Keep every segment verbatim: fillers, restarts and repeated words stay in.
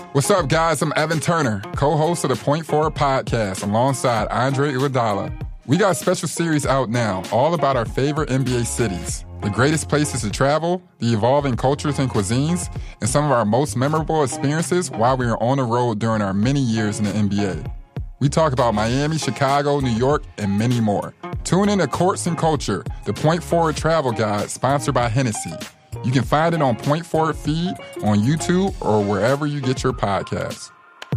What's up, guys? I'm Evan Turner, co-host of the Point Forward podcast alongside Andre Iguodala. We got a special series out now, all about our favorite N B A cities, the greatest places to travel, the evolving cultures and cuisines, and some of our most memorable experiences while we were on the road during our many years in the N B A. We talk about Miami, Chicago, New York, and many more. Tune in to Courts and Culture, the Point Forward travel guide sponsored by Hennessy. You can find it on Point Forward feed, on YouTube, or wherever you get your podcasts.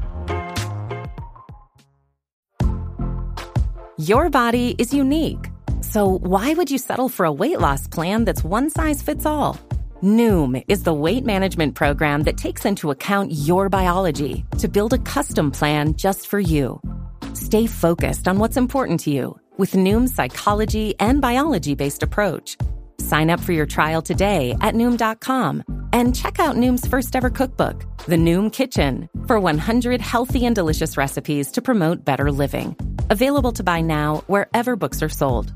Your body is unique. So why would you settle for a weight loss plan that's one size fits all? Noom is the weight management program that takes into account your biology to build a custom plan just for you. Stay focused on what's important to you with Noom's psychology and biology-based approach. Sign up for your trial today at Noom dot com and check out Noom's first ever cookbook, The Noom Kitchen, for one hundred healthy and delicious recipes to promote better living. Available to buy now wherever books are sold.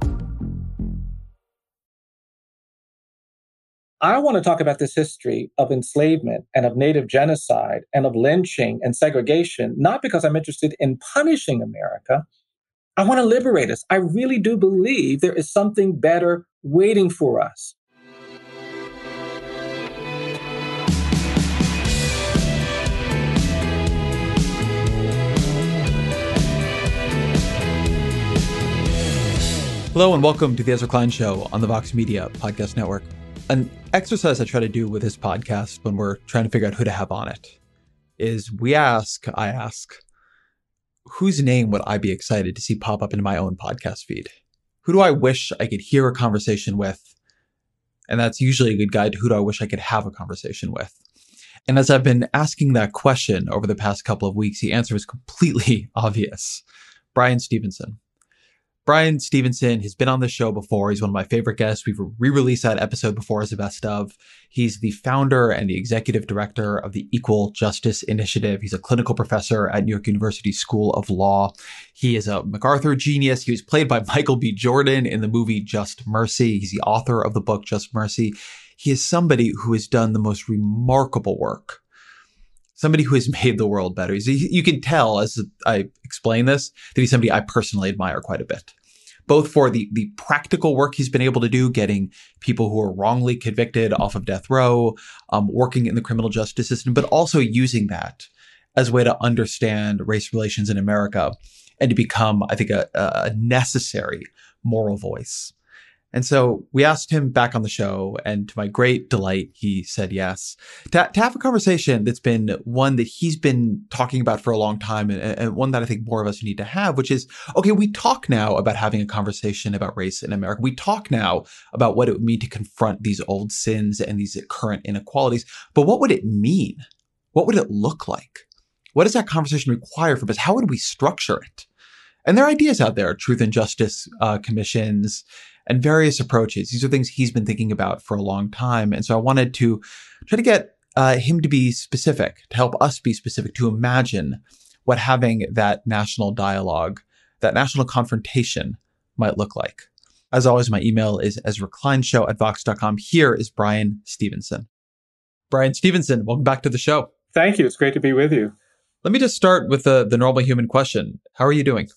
I want to talk about this history of enslavement and of Native genocide and of lynching and segregation, not because I'm interested in punishing America. I want to liberate us. I really do believe there is something better waiting for us. Hello and welcome to the Ezra Klein Show on the Vox Media Podcast Network. An exercise I try to do with this podcast when we're trying to figure out who to have on it is we ask, I ask, whose name would I be excited to see pop up in my own podcast feed? Who do I wish I could hear a conversation with? And that's usually a good guide to who do I wish I could have a conversation with. And as I've been asking that question over the past couple of weeks, the answer is completely obvious. Bryan Stevenson. Bryan Stevenson has been on the show before. He's one of my favorite guests. We've re-released that episode before as a best of. He's the founder and the executive director of the Equal Justice Initiative. He's a clinical professor at New York University School of Law. He is a MacArthur genius. He was played by Michael B. Jordan in the movie Just Mercy. He's the author of the book Just Mercy. He is somebody who has done the most remarkable work. Somebody who has made the world better. He's, you can tell as I explain this that he's somebody I personally admire quite a bit. Both for the, the practical work he's been able to do, getting people who are wrongly convicted off of death row, um, working in the criminal justice system, but also using that as a way to understand race relations in America and to become, I think, a, a necessary moral voice. And so we asked him back on the show, and to my great delight, he said yes. To, to have a conversation that's been one that he's been talking about for a long time, and, and one that I think more of us need to have, which is, okay, we talk now about having a conversation about race in America. We talk now about what it would mean to confront these old sins and these current inequalities. But what would it mean? What would it look like? What does that conversation require from us? How would we structure it? And there are ideas out there, truth and justice uh, commissions, and various approaches. These are things he's been thinking about for a long time. And so I wanted to try to get uh, him to be specific, to help us be specific, to imagine what having that national dialogue, that national confrontation might look like. As always, my email is Ezra Klein Show at vox dot com. Here is Bryan Stevenson. Bryan Stevenson, welcome back to the show. Thank you. It's great to be with you. Let me just start with the, the normal human question. How are you doing?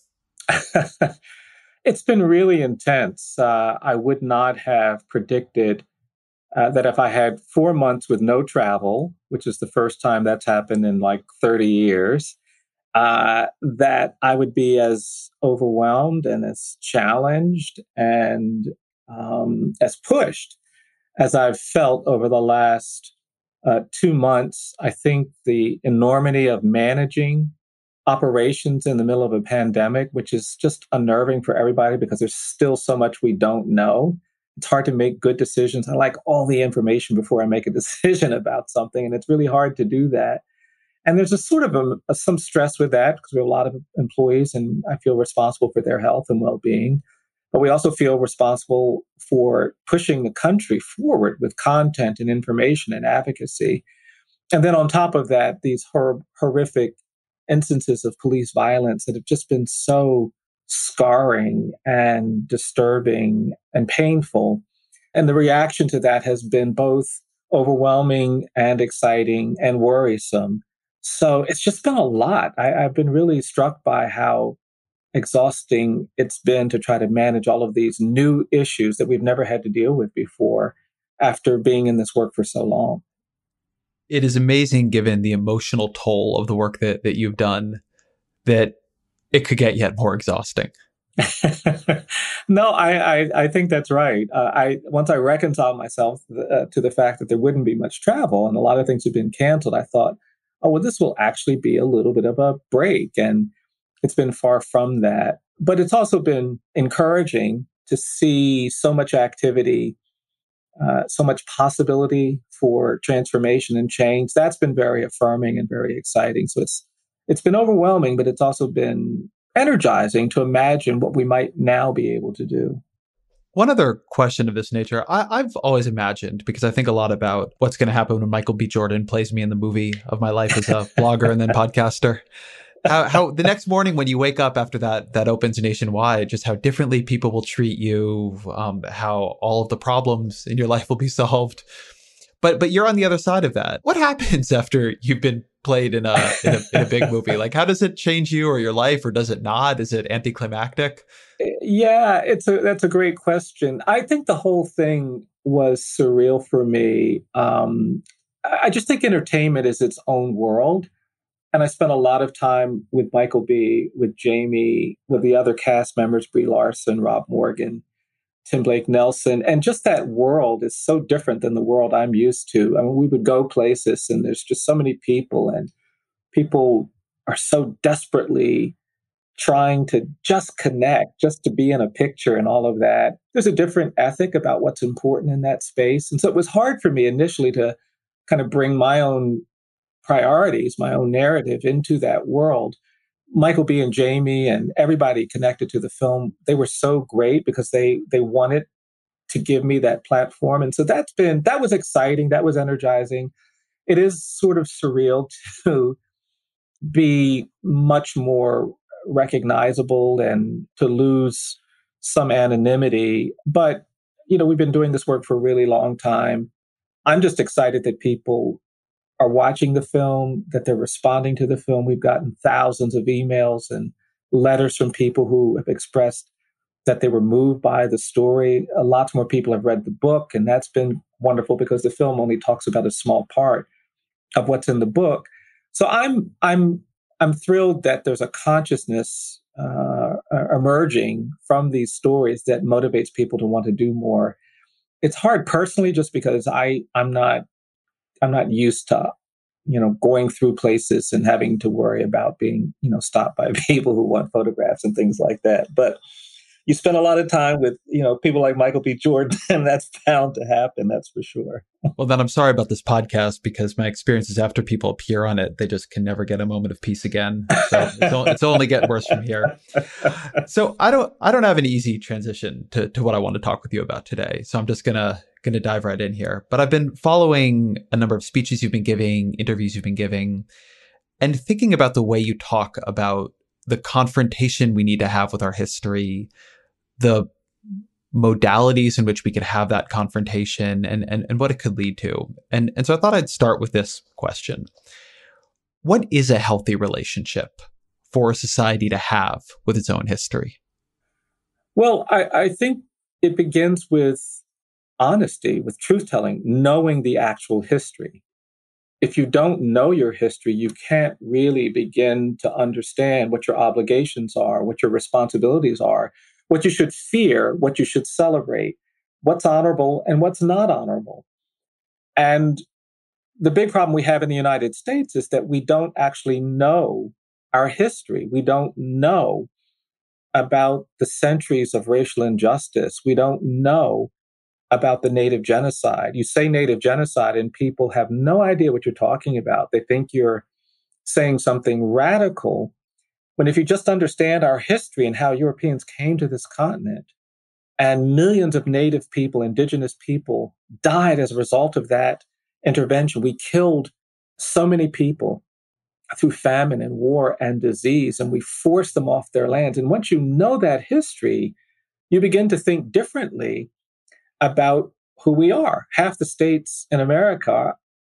It's been really intense. Uh, I would not have predicted uh, that if I had four months with no travel, which is the first time that's happened in like thirty years, uh, that I would be as overwhelmed and as challenged and um, as pushed as I've felt over the last uh, two months. I think the enormity of managing operations in the middle of a pandemic, which is just unnerving for everybody because there's still so much we don't know. It's hard to make good decisions. I like all the information before I make a decision about something, and it's really hard to do that. And there's a sort of a, a, some stress with that because we have a lot of employees, and I feel responsible for their health and well-being. But we also feel responsible for pushing the country forward with content and information and advocacy. And then on top of that, these hor- horrific instances of police violence that have just been so scarring and disturbing and painful. And the reaction to that has been both overwhelming and exciting and worrisome. So it's just been a lot. I, I've been really struck by how exhausting it's been to try to manage all of these new issues that we've never had to deal with before after being in this work for so long. It is amazing, given the emotional toll of the work that, that you've done, that it could get yet more exhausting. No, I, I, I think that's right. Uh, I once I reconciled myself uh, to the fact that there wouldn't be much travel and a lot of things had been canceled, I thought, oh, well, this will actually be a little bit of a break. And it's been far from that. But it's also been encouraging to see so much activity, uh, so much possibility for transformation and change. That's been very affirming and very exciting. So it's it's been overwhelming, but it's also been energizing to imagine what we might now be able to do. One other question of this nature, I, I've always imagined, because I think a lot about what's going to happen when Michael B. Jordan plays me in the movie of my life as a blogger and then podcaster. How, how the next morning when you wake up after that that opens nationwide, just how differently people will treat you, um, how all of the problems in your life will be solved. But but you're on the other side of that. What happens after you've been played in a, in a in a big movie? Like, how does it change you or your life, or does it not? Is it anticlimactic? Yeah, it's a that's a great question. I think the whole thing was surreal for me. Um, I just think entertainment is its own world. And I spent a lot of time with Michael B., with Jamie, with the other cast members, Brie Larson, Rob Morgan, Tim Blake Nelson. And just that world is so different than the world I'm used to. I mean, we would go places and there's just so many people, and people are so desperately trying to just connect, just to be in a picture and all of that. There's a different ethic about what's important in that space. And so it was hard for me initially to kind of bring my own priorities, my own narrative into that world. Michael B. and Jamie and everybody connected to the film, they were so great because they they wanted to give me that platform. And so that's been, that was exciting. That was energizing. It is sort of surreal to be much more recognizable and to lose some anonymity. But, you know, we've been doing this work for a really long time. I'm just excited that people are watching the film, that they're responding to the film. We've gotten thousands of emails and letters from people who have expressed that they were moved by the story. A lot more people have read the book, and that's been wonderful because the film only talks about a small part of what's in the book. So I'm I'm I'm thrilled that there's a consciousness uh, emerging from these stories that motivates people to want to do more. It's hard personally, just because I I'm not. I'm not used to, you know, going through places and having to worry about being, you know, stopped by people who want photographs and things like that. But you spend a lot of time with, you know, people like Michael B. Jordan, and that's bound to happen. That's for sure. Well, then I'm sorry about this podcast, because my experiences after people appear on it, they just can never get a moment of peace again. So it's, o- it's only getting worse from here. So I don't, I don't have an easy transition to, to what I want to talk with you about today. So I'm just gonna, gonna dive right in here. But I've been following a number of speeches you've been giving, interviews you've been giving, and thinking about the way you talk about the confrontation we need to have with our history, the modalities in which we could have that confrontation, and, and, and what it could lead to. And, and so I thought I'd start with this question. What is a healthy relationship for a society to have with its own history? Well, I, I think it begins with honesty, with truth-telling, knowing the actual history. If you don't know your history, you can't really begin to understand what your obligations are, what your responsibilities are, what you should fear, what you should celebrate, what's honorable and what's not honorable. And the big problem we have in the United States is that we don't actually know our history. We don't know about the centuries of racial injustice. We don't know about the Native genocide. You say Native genocide and people have no idea what you're talking about. They think you're saying something radical, when if you just understand our history and how Europeans came to this continent, and millions of Native people, indigenous people, died as a result of that intervention. We killed so many people through famine and war and disease, and we forced them off their lands. And once you know that history, you begin to think differently about who we are. Half the states in America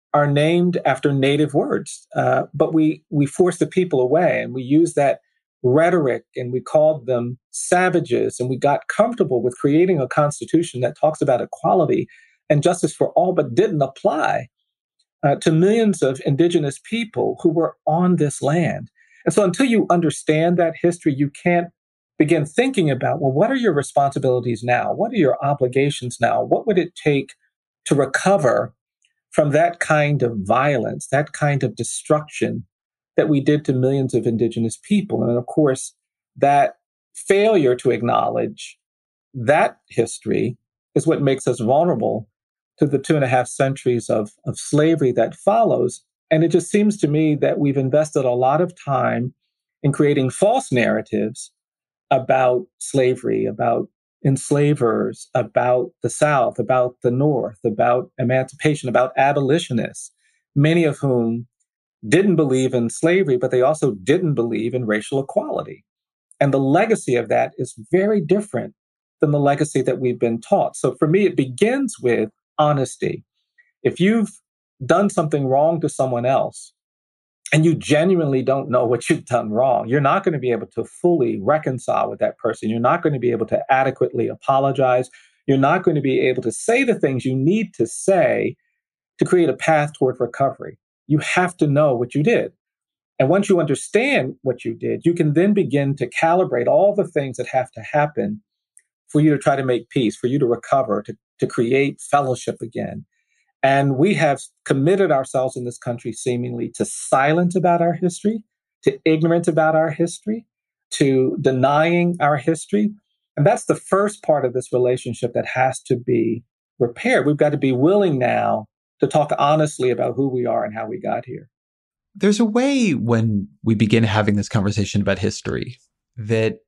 are named after native words, uh, but we we force the people away, and we use that rhetoric, and we called them savages, and we got comfortable with creating a constitution that talks about equality and justice for all, but didn't apply uh, to millions of indigenous people who were on this land. And so until you understand that history, you can't begin thinking about, well, what are your responsibilities now? What are your obligations now? What would it take to recover from that kind of violence, that kind of destruction that we did to millions of indigenous people? And of course, that failure to acknowledge that history is what makes us vulnerable to the two and a half centuries of, of slavery that follows. And it just seems to me that we've invested a lot of time in creating false narratives about slavery, about enslavers, about the South, about the North, about emancipation, about abolitionists, many of whom didn't believe in slavery, but they also didn't believe in racial equality. And the legacy of that is very different than the legacy that we've been taught. So for me, it begins with honesty. If you've done something wrong to someone else, and you genuinely don't know what you've done wrong, you're not going to be able to fully reconcile with that person. You're not going to be able to adequately apologize. You're not going to be able to say the things you need to say to create a path toward recovery. You have to know what you did. And once you understand what you did, you can then begin to calibrate all the things that have to happen for you to try to make peace, for you to recover, to, to create fellowship again. And we have committed ourselves in this country seemingly to silence about our history, to ignorance about our history, to denying our history. And that's the first part of this relationship that has to be repaired. We've got to be willing now to talk honestly about who we are and how we got here. There's a way when we begin having this conversation about history that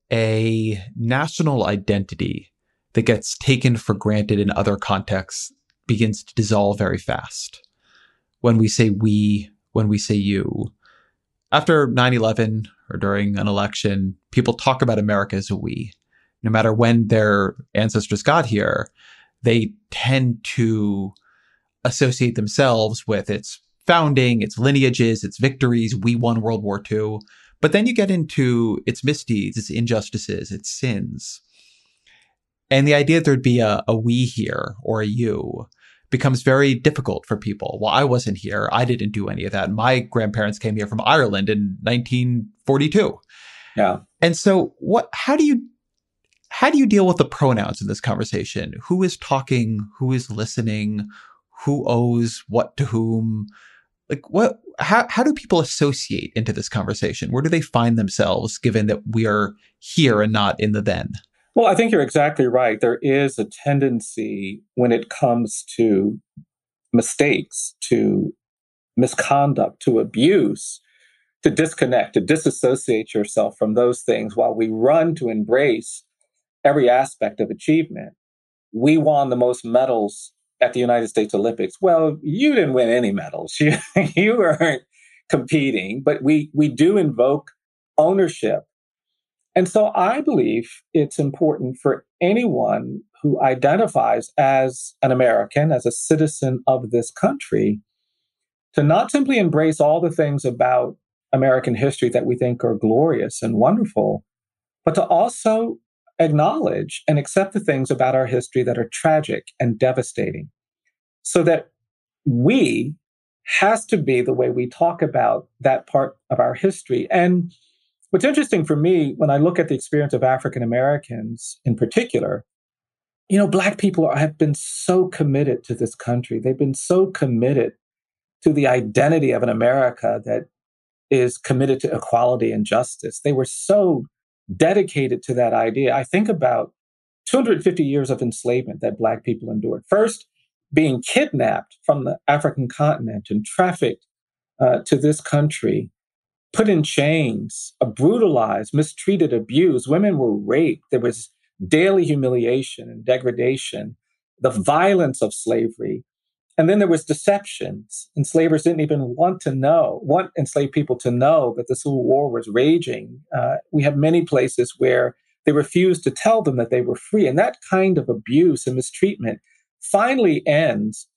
a national identity that gets taken for granted in other contexts begins to dissolve very fast. When we say we, when we say you. After nine eleven or during an election, people talk about America as a we. No matter when their ancestors got here, they tend to associate themselves with its founding, its lineages, its victories. We won World War Two. But then you get into its misdeeds, its injustices, its sins. And the idea that there'd be a, a we here or a you becomes very difficult for people. Well, I wasn't here. I didn't do any of that. My grandparents came here from Ireland in nineteen forty-two. Yeah. And so what, how do you, how do you deal with the pronouns in this conversation? Who is talking? Who is listening? Who owes what to whom? Like what, how, how do people associate into this conversation? Where do they find themselves given that we are here and not in the then? Well, I think you're exactly right. There is a tendency when it comes to mistakes, to misconduct, to abuse, to disconnect, to disassociate yourself from those things while we run to embrace every aspect of achievement. We won the most medals at the United States Olympics. Well, you didn't win any medals. You, you weren't competing, but we, we do invoke ownership. And so I believe it's important for anyone who identifies as an American, as a citizen of this country, to not simply embrace all the things about American history that we think are glorious and wonderful, but to also acknowledge and accept the things about our history that are tragic and devastating, so that we has to be the way we talk about that part of our history. And what's interesting for me, when I look at the experience of African Americans in particular, you know, Black people are, have been so committed to this country. They've been so committed to the identity of an America that is committed to equality and justice. They were so dedicated to that idea. I think about two hundred fifty years of enslavement that Black people endured. First, being kidnapped from the African continent and trafficked uh, to this country, put in chains, uh, brutalized, mistreated, abused. Women were raped. There was daily humiliation and degradation, the violence of slavery. And then there was deceptions. Enslavers didn't even want to know, want enslaved people to know that the Civil War was raging. Uh, we have many places where they refused to tell them that they were free. And that kind of abuse and mistreatment finally ends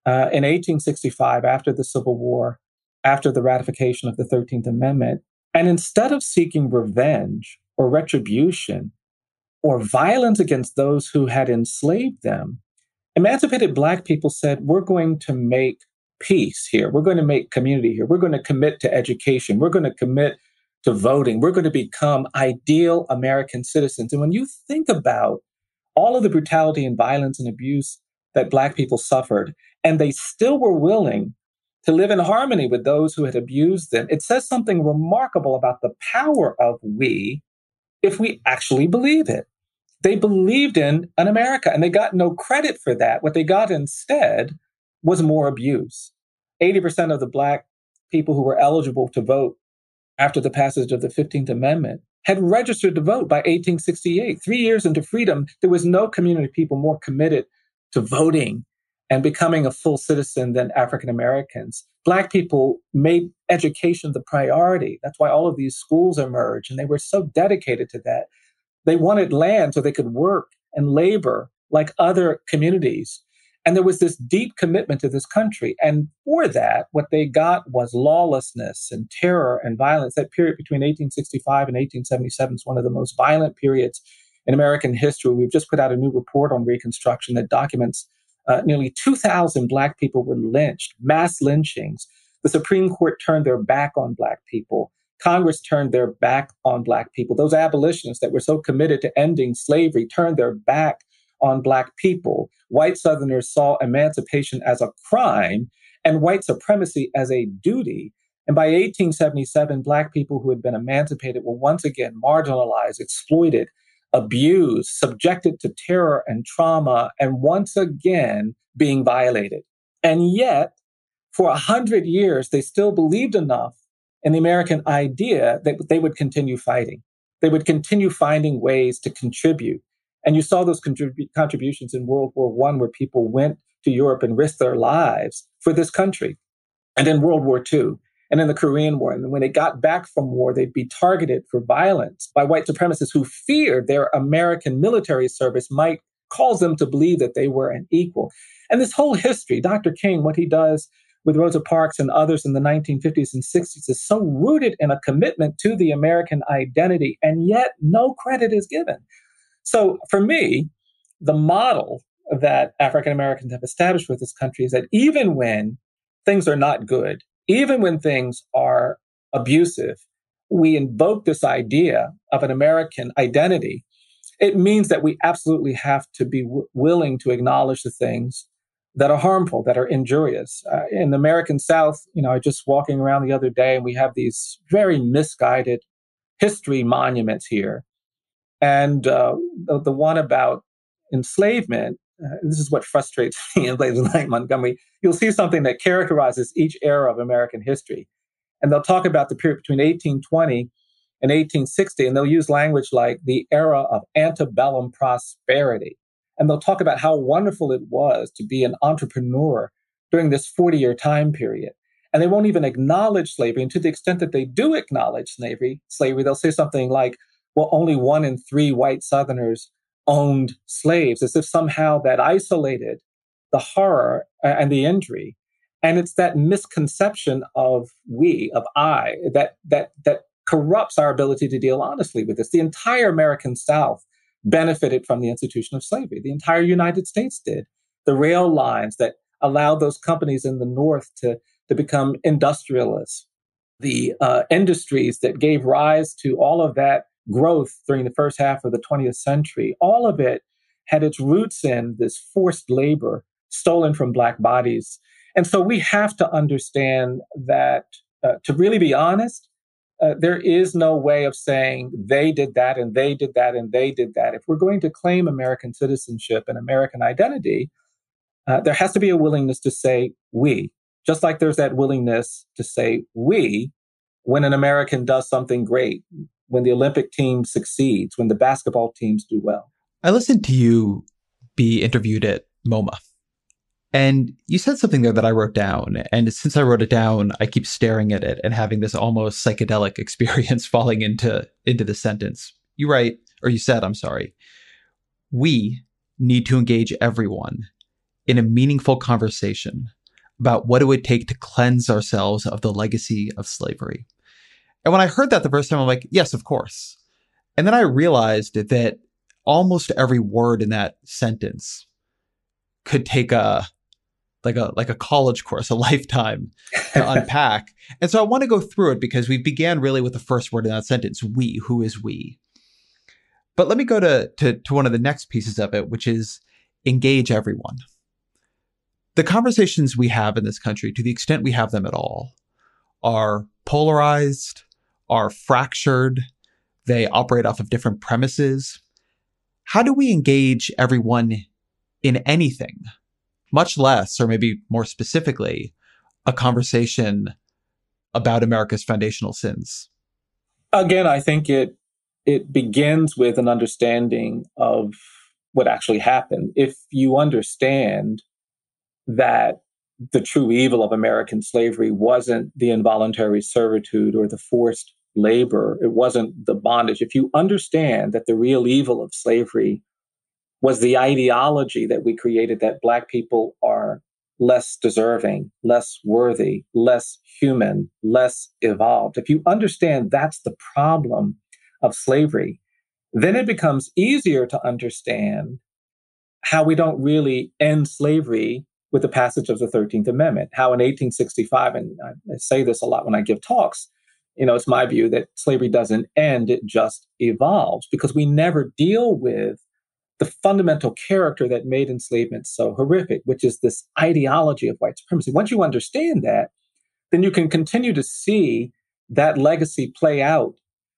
uh, in eighteen sixty-five, after the Civil War, after the ratification of the thirteenth Amendment. And instead of seeking revenge or retribution or violence against those who had enslaved them, emancipated Black people said, we're going to make peace here. We're going to make community here. We're going to commit to education. We're going to commit to voting. We're going to become ideal American citizens. And when you think about all of the brutality and violence and abuse that Black people suffered, and they still were willing to live in harmony with those who had abused them, it says something remarkable about the power of we if we actually believe it. They believed in an America, and they got no credit for that. What they got instead was more abuse. eighty percent of the Black people who were eligible to vote after the passage of the fifteenth Amendment had registered to vote by eighteen sixty-eight. Three years into freedom, there was no community of people more committed to voting and becoming a full citizen than African Americans. Black people made education the priority. That's why all of these schools emerged, and they were so dedicated to that. They wanted land so they could work and labor like other communities. And there was this deep commitment to this country. And for that, what they got was lawlessness and terror and violence. That period between eighteen sixty-five and eighteen seventy-seven is one of the most violent periods in American history. We've just put out a new report on Reconstruction that documents uh, nearly two thousand Black people were lynched, mass lynchings. The Supreme Court turned their back on Black people. Congress turned their back on Black people. Those abolitionists that were so committed to ending slavery turned their back on Black people. White Southerners saw emancipation as a crime and white supremacy as a duty. And by eighteen seventy-seven, Black people who had been emancipated were once again marginalized, exploited, abused, subjected to terror and trauma, and once again being violated. And yet, for a hundred years, they still believed enough in the American idea that they would continue fighting. They would continue finding ways to contribute. And you saw those contrib- contributions in World War One, where people went to Europe and risked their lives for this country. And in World War Two, and in the Korean War. And when they got back from war, they'd be targeted for violence by white supremacists who feared their American military service might cause them to believe that they were an equal. And this whole history, Doctor King, what he does with Rosa Parks and others in the nineteen fifties and sixties is so rooted in a commitment to the American identity, and yet no credit is given. So for me, the model that African Americans have established with this country is that even when things are not good, even when things are abusive, we invoke this idea of an American identity. It means that we absolutely have to be w- willing to acknowledge the things that are harmful, that are injurious. Uh, in the American South, you know, I was just walking around the other day, and we have these very misguided history monuments here. And uh, the, the one about enslavement, uh, this is what frustrates me in places like Montgomery. You'll see something that characterizes each era of American history. And they'll talk about the period between eighteen twenty and eighteen sixty, and they'll use language like the era of antebellum prosperity. And they'll talk about how wonderful it was to be an entrepreneur during this forty-year time period. And they won't even acknowledge slavery. And to the extent that they do acknowledge slavery, slavery, they'll say something like, well, only one in three white Southerners owned slaves, as if somehow that isolated the horror and the injury. And it's that misconception of we, of I, that that that corrupts our ability to deal honestly with this. The entire American South benefited from the institution of slavery. The entire United States did. The rail lines that allowed those companies in the North to, to become industrialists, the uh, industries that gave rise to all of that growth during the first half of the twentieth century, all of it had its roots in this forced labor stolen from Black bodies. And so we have to understand that, uh, to really be honest, uh, there is no way of saying they did that and they did that and they did that. If we're going to claim American citizenship and American identity, uh, there has to be a willingness to say we, just like there's that willingness to say we when an American does something great, when the Olympic team succeeds, when the basketball teams do well. I listened to you be interviewed at MoMA, and you said something there that I wrote down. And since I wrote it down, I keep staring at it and having this almost psychedelic experience falling into, into the sentence. You write, or you said, I'm sorry, we need to engage everyone in a meaningful conversation about what it would take to cleanse ourselves of the legacy of slavery. And when I heard that the first time, I'm like, yes, of course. And then I realized that almost every word in that sentence could take a like a like a college course, a lifetime to unpack. And so I want to go through it because we began really with the first word in that sentence, we. Who is we? But let me go to, to, to one of the next pieces of it, which is engage everyone. The conversations we have in this country, to the extent we have them at all, are polarized, are fractured, they operate off of different premises. How do we engage everyone in anything, much less, or maybe more specifically, a conversation about America's foundational sins? Again, I think it it begins with an understanding of what actually happened. If you understand that the true evil of American slavery wasn't the involuntary servitude or the forced labor, it wasn't the bondage. If you understand that the real evil of slavery was the ideology that we created, that Black people are less deserving, less worthy, less human, less evolved. If you understand that's the problem of slavery, then it becomes easier to understand how we don't really end slavery with the passage of the thirteenth Amendment, how in eighteen sixty-five, and I say this a lot when I give talks, you know, it's my view that slavery doesn't end, it just evolves, because we never deal with the fundamental character that made enslavement so horrific, which is this ideology of white supremacy. Once you understand that, then you can continue to see that legacy play out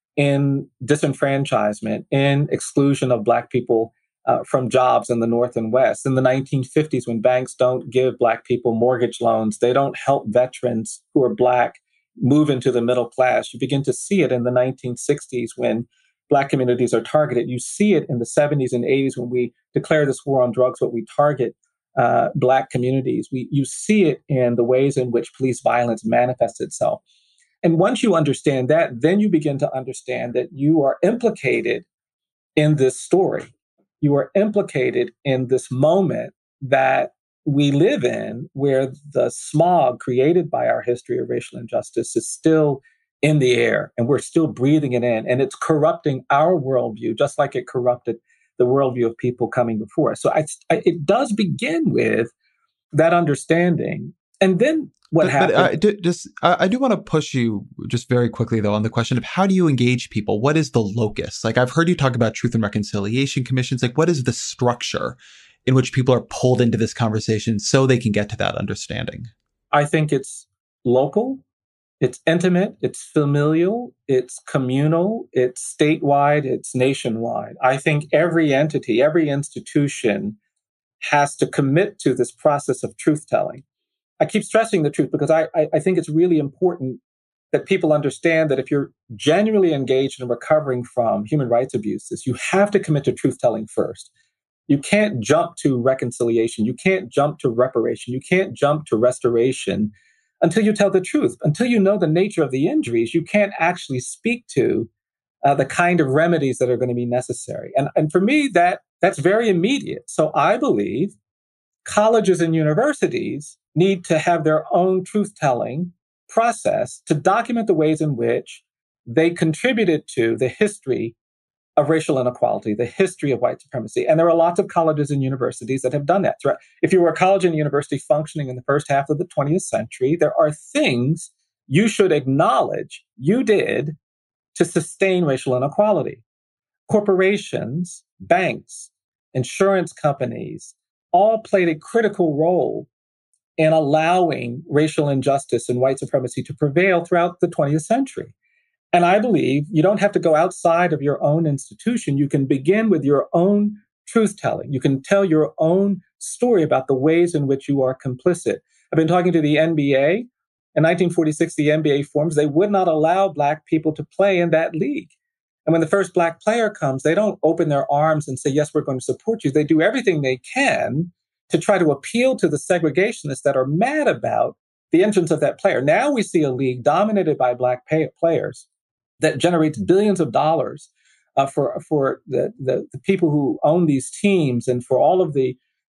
in disenfranchisement, in exclusion of Black people uh, from jobs in the North and West. In the nineteen fifties, when banks don't give Black people mortgage loans, they don't help veterans who are Black move into the middle class. You begin to see it in the nineteen sixties when Black communities are targeted. You see it in the seventies and eighties when we declare this war on drugs, but we target uh, Black communities. We, you see it in the ways in which police violence manifests itself. And once you understand that, then you begin to understand that you are implicated in this story. You are implicated in this moment that we live in, where the smog created by our history of racial injustice is still in the air, and we're still breathing it in, and it's corrupting our worldview, just like it corrupted the worldview of people coming before us. So I, I, it does begin with that understanding. And then what but, happened? But, uh, do, just, uh, I do want to push you just very quickly, though, on the question of how do you engage people? What is the locus? Like, I've heard you talk about Truth and Reconciliation Commissions. Like, what is the structure in which people are pulled into this conversation so they can get to that understanding? I think it's local, it's intimate, it's familial, it's communal, it's statewide, it's nationwide. I think every entity, every institution has to commit to this process of truth-telling. I keep stressing the truth because I, I, I think it's really important that people understand that if you're genuinely engaged in recovering from human rights abuses, you have to commit to truth-telling first. You can't jump to reconciliation. You can't jump to reparation. You can't jump to restoration until you tell the truth. Until you know the nature of the injuries, you can't actually speak to uh, the kind of remedies that are going to be necessary. And, and for me, that that's very immediate. So I believe colleges and universities need to have their own truth-telling process to document the ways in which they contributed to the history of racial inequality, the history of white supremacy. And there are lots of colleges and universities that have done that. So if you were a college and university functioning in the first half of the twentieth century, there are things you should acknowledge you did to sustain racial inequality. Corporations, banks, insurance companies all played a critical role in allowing racial injustice and white supremacy to prevail throughout the twentieth century. And I believe you don't have to go outside of your own institution. You can begin with your own truth-telling. You can tell your own story about the ways in which you are complicit. I've been talking to the N B A. In nineteen forty-six, the N B A forms. They would not allow Black people to play in that league. And when the first Black player comes, they don't open their arms and say, yes, we're going to support you. They do everything they can to try to appeal to the segregationists that are mad about the entrance of that player. Now we see a league dominated by Black pay- players that generates billions of dollars uh, for for the, the, the people who own these teams and for all of the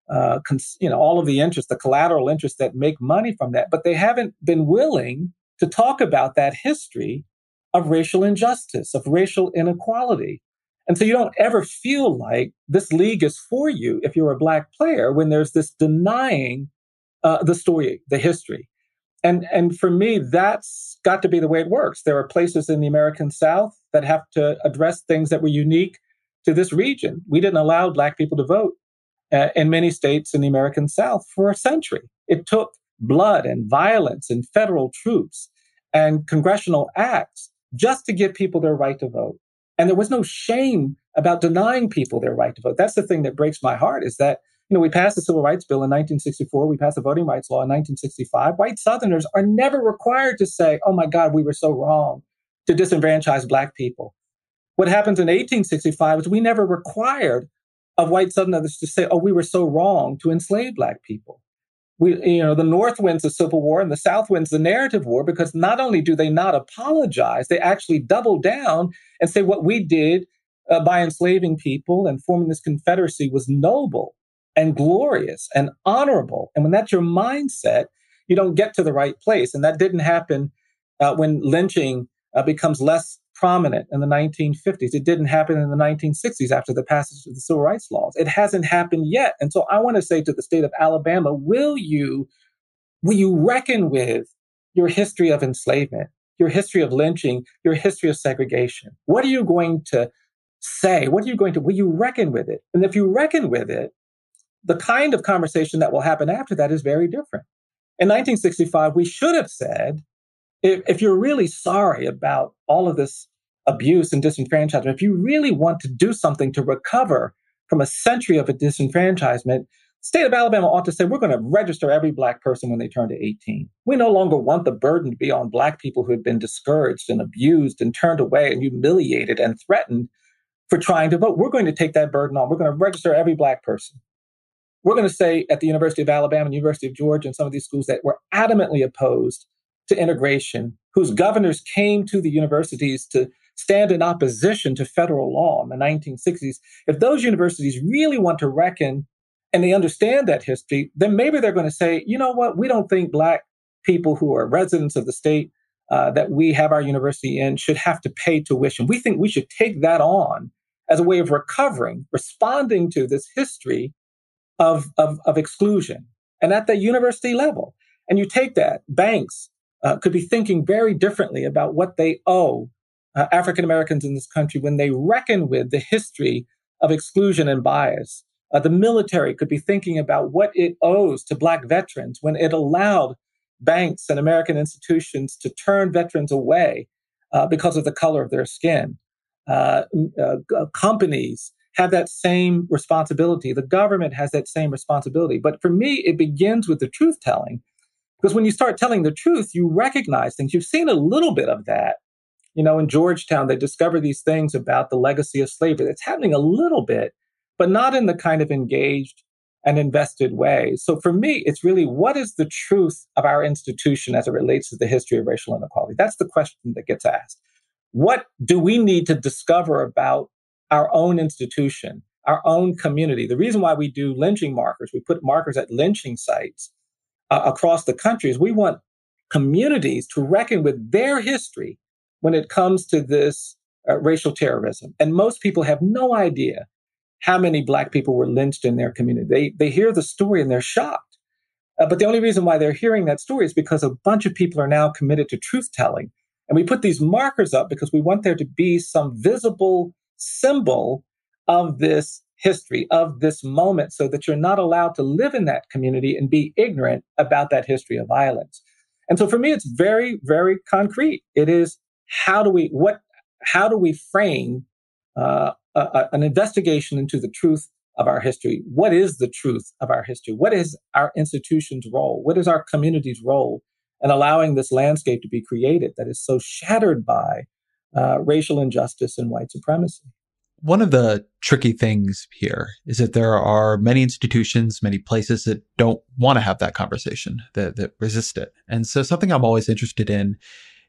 uh, cons- you know, all of the interests, the collateral interests that make money from that, but they haven't been willing to talk about that history of racial injustice, of racial inequality. And so you don't ever feel like this league is for you if you're a Black player when there's this denying uh, the story, the history. And, and for me, that's got to be the way it works. There are places in the American South that have to address things that were unique to this region. We didn't allow Black people to vote uh, in many states in the American South for a century. It took blood and violence and federal troops and congressional acts just to give people their right to vote. And there was no shame about denying people their right to vote. That's the thing that breaks my heart is that, you know, we passed the Civil Rights Bill in nineteen sixty-four. We passed the Voting Rights Law in nineteen sixty-five. White Southerners are never required to say, oh, my God, we were so wrong to disenfranchise Black people. What happens in eighteen sixty-five is we never required of white Southerners to say, oh, we were so wrong to enslave Black people. We, you know, the North wins the Civil War and the South wins the narrative war because not only do they not apologize, they actually double down and say what we did uh, by enslaving people and forming this confederacy was noble and glorious and honorable. And when that's your mindset, you don't get to the right place. And that didn't happen uh, when lynching uh, becomes less prominent in the nineteen fifties. It didn't happen in the nineteen sixties after the passage of the Civil Rights Laws. It hasn't happened yet. And so I want to say to the state of Alabama, will you, will you reckon with your history of enslavement, your history of lynching, your history of segregation? What are you going to say? What are you going to, will you reckon with it? And if you reckon with it, the kind of conversation that will happen after that is very different. In nineteen sixty-five, we should have said, if, if you're really sorry about all of this abuse and disenfranchisement, if you really want to do something to recover from a century of a disenfranchisement, the state of Alabama ought to say, we're going to register every Black person when they turn to eighteen. We no longer want the burden to be on Black people who have been discouraged and abused and turned away and humiliated and threatened for trying to vote. We're going to take that burden on. We're going to register every Black person. We're going to say at the University of Alabama and University of Georgia and some of these schools that were adamantly opposed to integration, whose governors came to the universities to stand in opposition to federal law in the nineteen sixties. If those universities really want to reckon and they understand that history, then maybe they're going to say, you know what, we don't think Black people who are residents of the state uh, that we have our university in should have to pay tuition. We think we should take that on as a way of recovering, responding to this history of, of, of exclusion. And at the university level, and you take that, banks uh, could be thinking very differently about what they owe uh, African Americans in this country when they reckon with the history of exclusion and bias. Uh, the military could be thinking about what it owes to Black veterans when it allowed banks and American institutions to turn veterans away uh, because of the color of their skin. Uh, uh, companies have that same responsibility. The government has that same responsibility. But for me, it begins with the truth telling. Because when you start telling the truth, you recognize things. You've seen a little bit of that. You know, in Georgetown, they discover these things about the legacy of slavery. It's happening a little bit, but not in the kind of engaged and invested way. So for me, it's really, what is the truth of our institution as it relates to the history of racial inequality? That's the question that gets asked. What do we need to discover about our own institution, our own community? The reason why we do lynching markers, we put markers at lynching sites uh, across the country, is we want communities to reckon with their history when it comes to this uh, racial terrorism. And most people have no idea how many Black people were lynched in their community. They, they hear the story and they're shocked. Uh, but the only reason why they're hearing that story is because a bunch of people are now committed to truth telling. And we put these markers up because we want there to be some visible symbol of this history, of this moment, so that you're not allowed to live in that community and be ignorant about that history of violence. And so for me, it's very, very concrete. It is, how do we, what, how do we frame uh, a, a, an investigation into the truth of our history? What is the truth of our history? What is our institution's role? What is our community's role in allowing this landscape to be created that is so shattered by uh, racial injustice and white supremacy? One of the tricky things here is that there are many institutions, many places that don't want to have that conversation, that, that resist it. And so something I'm always interested in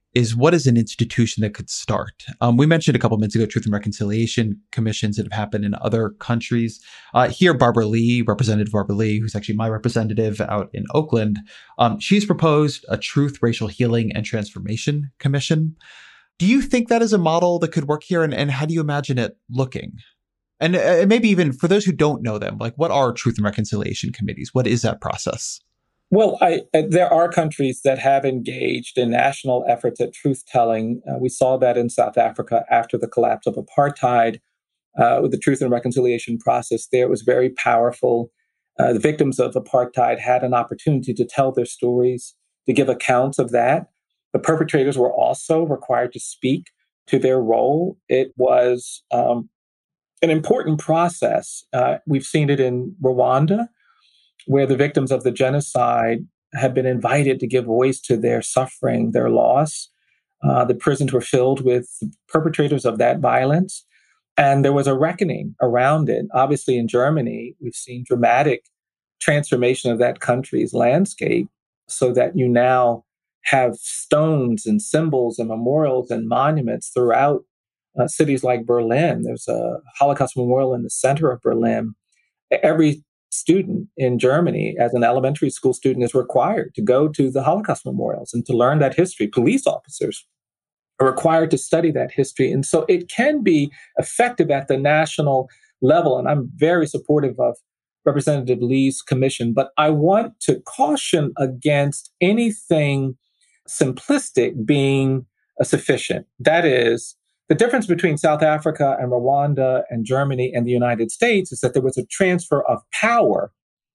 is what is an institution that could start? Um, we mentioned a couple minutes ago Truth and Reconciliation commissions that have happened in other countries. Uh, here, Barbara Lee, Representative Barbara Lee, who's actually my representative out in Oakland, um, she's proposed a Truth, Racial Healing, and Transformation Commission. Do you think that is a model that could work here? And, and how do you imagine it looking? And uh, maybe even for those who don't know them, like what are Truth and Reconciliation committees? What is that process? Well, I, I, there are countries that have engaged in national efforts at truth-telling. Uh, we saw that in South Africa after the collapse of apartheid. Uh, with the Truth and Reconciliation process there, it was very powerful. Uh, the victims of apartheid had an opportunity to tell their stories, to give accounts of that. The perpetrators were also required to speak to their role. It was um, an important process. Uh, we've seen it in Rwanda, where the victims of the genocide have been invited to give voice to their suffering, their loss. Uh, the prisons were filled with perpetrators of that violence, and there was a reckoning around it. Obviously, in Germany, we've seen dramatic transformation of that country's landscape so that you now have stones and symbols and memorials and monuments throughout uh, cities like Berlin. There's a Holocaust memorial in the center of Berlin. Every student in Germany, as an elementary school student, is required to go to the Holocaust memorials and to learn that history. Police officers are required to study that history. And so it can be effective at the national level. And I'm very supportive of Representative Lee's commission, but I want to caution against anything simplistic being uh, sufficient. That is, the difference between South Africa and Rwanda and Germany and the United States is that there was a transfer of power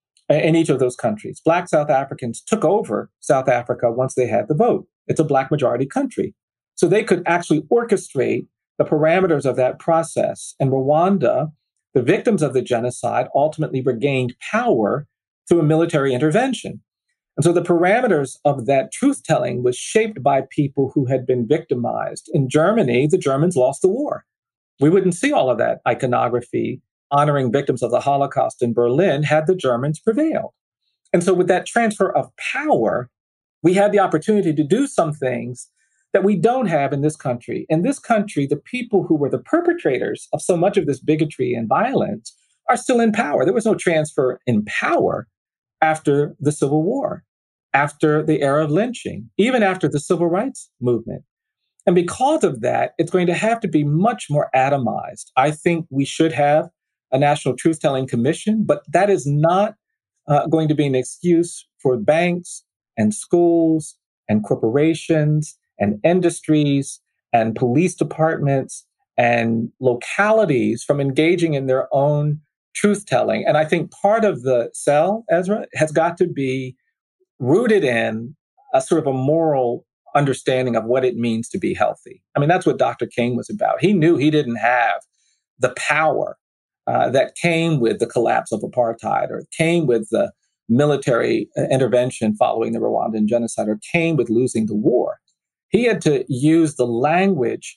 in each of those countries. Black South Africans took over South Africa once they had the vote. It's a Black majority country. So they could actually orchestrate the parameters of that process. And Rwanda, the victims of the genocide, ultimately regained power through a military intervention. And so the parameters of that truth-telling was shaped by people who had been victimized. In Germany, the Germans lost the war. We wouldn't see all of that iconography honoring victims of the Holocaust in Berlin had the Germans prevailed. And so with that transfer of power, we had the opportunity to do some things that we don't have in this country. In this country, the people who were the perpetrators of so much of this bigotry and violence are still in power. There was no transfer in power after the Civil War, after the era of lynching, even after the Civil Rights Movement. And because of that, it's going to have to be much more atomized. I think we should have a National Truth-Telling Commission, but that is not uh, going to be an excuse for banks and schools and corporations and industries and police departments and localities from engaging in their own truth-telling. And I think part of the cell, Ezra, has got to be rooted in a sort of a moral understanding of what it means to be healthy. I mean, that's what Doctor King was about. He knew he didn't have the power uh, that came with the collapse of apartheid, or came with the military intervention following the Rwandan genocide, or came with losing the war. He had to use the language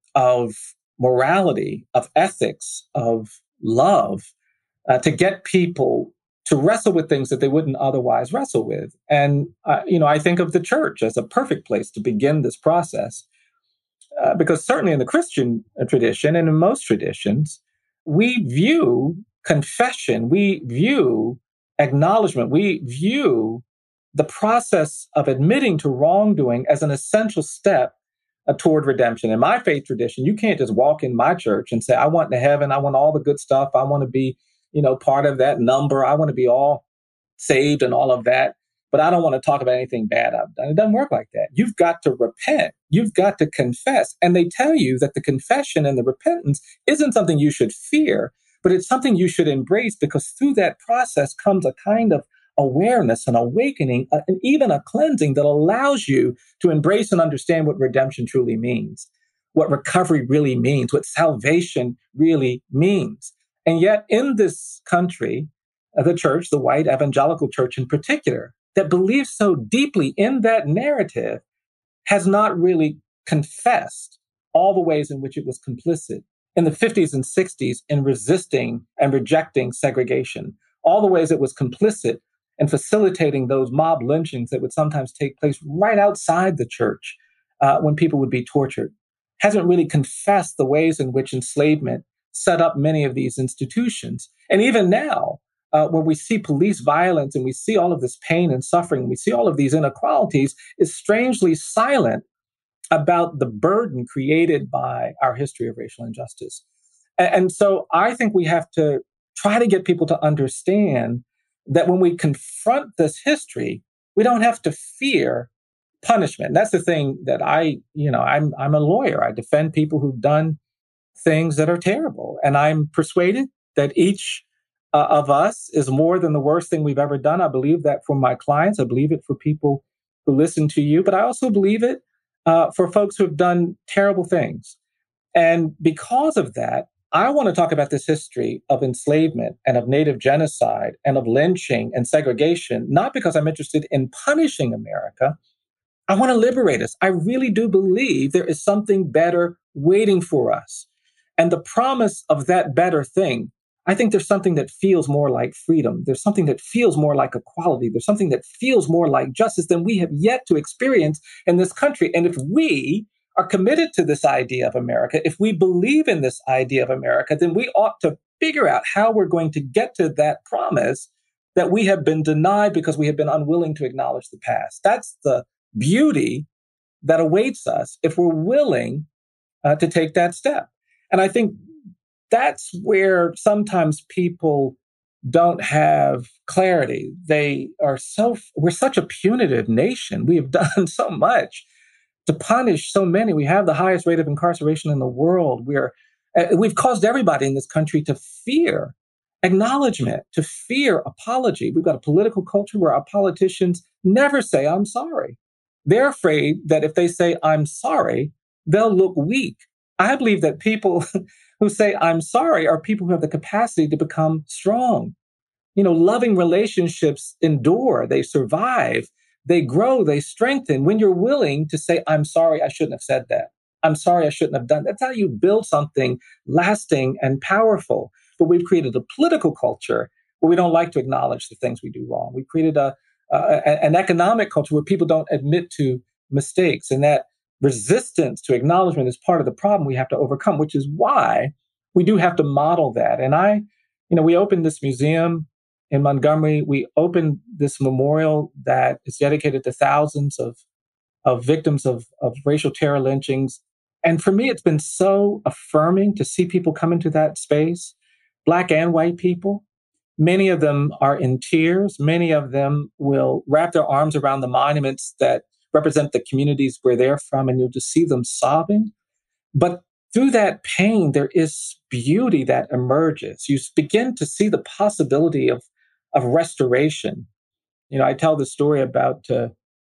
of morality, of ethics, of love, uh, to get people to wrestle with things that they wouldn't otherwise wrestle with. And, uh, you know, I think of the church as a perfect place to begin this process, uh, because certainly in the Christian tradition and in most traditions, we view confession, we view acknowledgement, we view the process of admitting to wrongdoing as an essential step uh, toward redemption. In my faith tradition, you can't just walk in my church and say, I want to heaven, I want all the good stuff, I want to be, you know, part of that number, I want to be all saved and all of that, but I don't want to talk about anything bad I've done. It doesn't work like that. You've got to repent. You've got to confess. And they tell you that the confession and the repentance isn't something you should fear, but it's something you should embrace, because through that process comes a kind of awareness, an awakening, uh, and even a cleansing that allows you to embrace and understand what redemption truly means, what recovery really means, what salvation really means. And yet in this country, uh, the church, the white evangelical church in particular, that believes so deeply in that narrative, has not really confessed all the ways in which it was complicit in the fifties and sixties in resisting and rejecting segregation, all the ways it was complicit in facilitating those mob lynchings that would sometimes take place right outside the church, uh, when people would be tortured, hasn't really confessed the ways in which enslavement set up many of these institutions. And even now, uh, when we see police violence and we see all of this pain and suffering, we see all of these inequalities, is strangely silent about the burden created by our history of racial injustice. And, and so I think we have to try to get people to understand that when we confront this history, we don't have to fear punishment. And that's the thing that I, you know, I'm I'm a lawyer. I defend people who've done things that are terrible. And I'm persuaded that each uh, of us is more than the worst thing we've ever done. I believe that for my clients. I believe it for people who listen to you. But I also believe it uh, for folks who have done terrible things. And because of that, I want to talk about this history of enslavement and of Native genocide and of lynching and segregation, not because I'm interested in punishing America. I want to liberate us. I really do believe there is something better waiting for us. And the promise of that better thing, I think there's something that feels more like freedom. There's something that feels more like equality. There's something that feels more like justice than we have yet to experience in this country. And if we are committed to this idea of America, if we believe in this idea of America, then we ought to figure out how we're going to get to that promise that we have been denied because we have been unwilling to acknowledge the past. That's the beauty that awaits us if we're willing uh, to take that step. And I think that's where sometimes people don't have clarity. They are so, we're such a punitive nation. We have done so much to punish so many. We have the highest rate of incarceration in the world. We're, uh, we've caused everybody in this country to fear acknowledgement, to fear apology. We've got a political culture where our politicians never say, I'm sorry. They're afraid that if they say, I'm sorry, they'll look weak. I believe that people who say, I'm sorry, are people who have the capacity to become strong. You know, loving relationships endure, they survive, they grow, they strengthen when you're willing to say, I'm sorry, I shouldn't have said that. I'm sorry, I shouldn't have done that. That's how you build something lasting and powerful. But we've created a political culture where we don't like to acknowledge the things we do wrong. We've created a, uh, an economic culture where people don't admit to mistakes. And that resistance to acknowledgement is part of the problem we have to overcome, which is why we do have to model that. And I, you know, we opened this museum in Montgomery. We opened this memorial that is dedicated to thousands of, of victims of, of racial terror lynchings. And for me, it's been so affirming to see people come into that space, Black and white people. Many of them are in tears. Many of them will wrap their arms around the monuments that represent the communities where they're from, and you'll just see them sobbing. But through that pain, there is beauty that emerges. You begin to see the possibility of, of restoration. You know, I tell the story about, uh,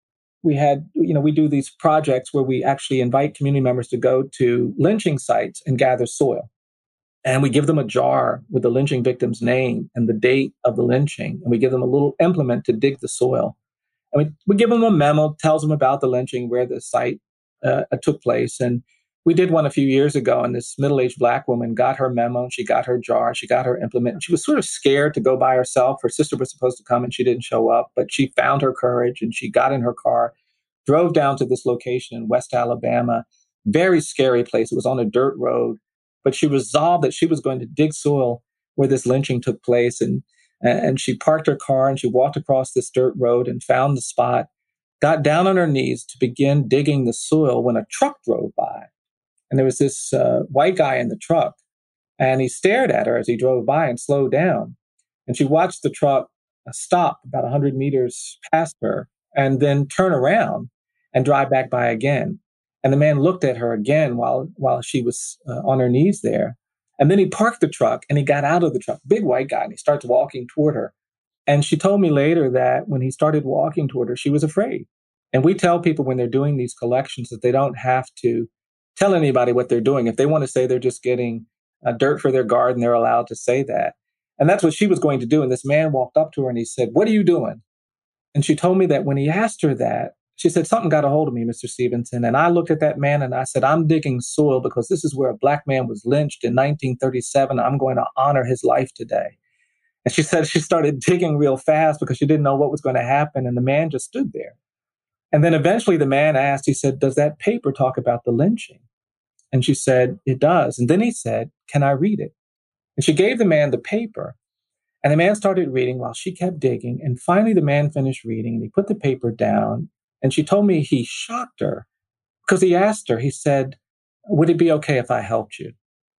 we had, you know, we do these projects where we actually invite community members to go to lynching sites and gather soil. And we give them a jar with the lynching victim's name and the date of the lynching. And we give them a little implement to dig the soil. And we, we give them a memo, tells them about the lynching, where the site uh, took place. And we did one a few years ago, and this middle-aged Black woman got her memo, she got her jar, she got her implement. And she was sort of scared to go by herself. Her sister was supposed to come and she didn't show up, but she found her courage and she got in her car, drove down to this location in West Alabama. Very scary place. It was on a dirt road, but she resolved that she was going to dig soil where this lynching took place. And, and she parked her car and she walked across this dirt road and found the spot, got down on her knees to begin digging the soil when a truck drove by. And there was this uh, white guy in the truck, and he stared at her as he drove by and slowed down. And she watched the truck stop about one hundred meters past her and then turn around and drive back by again. And the man looked at her again while while she was uh, on her knees there. And then he parked the truck and he got out of the truck, big white guy, and he starts walking toward her. And she told me later that when he started walking toward her, she was afraid. And we tell people when they're doing these collections that they don't have to tell anybody what they're doing. If they want to say they're just getting uh, dirt for their garden, they're allowed to say that. And that's what she was going to do. And this man walked up to her and he said, "What are you doing?" And she told me that when he asked her that, she said, "Something got a hold of me, Mister Stevenson." And I looked at that man and I said, "I'm digging soil because this is where a Black man was lynched in nineteen thirty-seven. I'm going to honor his life today." And she said she started digging real fast because she didn't know what was going to happen. And the man just stood there. And then eventually the man asked, he said, does that paper talk about the lynching? And she said, it does. And then he said, can I read it? And she gave the man the paper. And the man started reading while she kept digging. And finally, the man finished reading and he put the paper down. And she told me he shocked her because he asked her, he said, would it be okay if I helped you?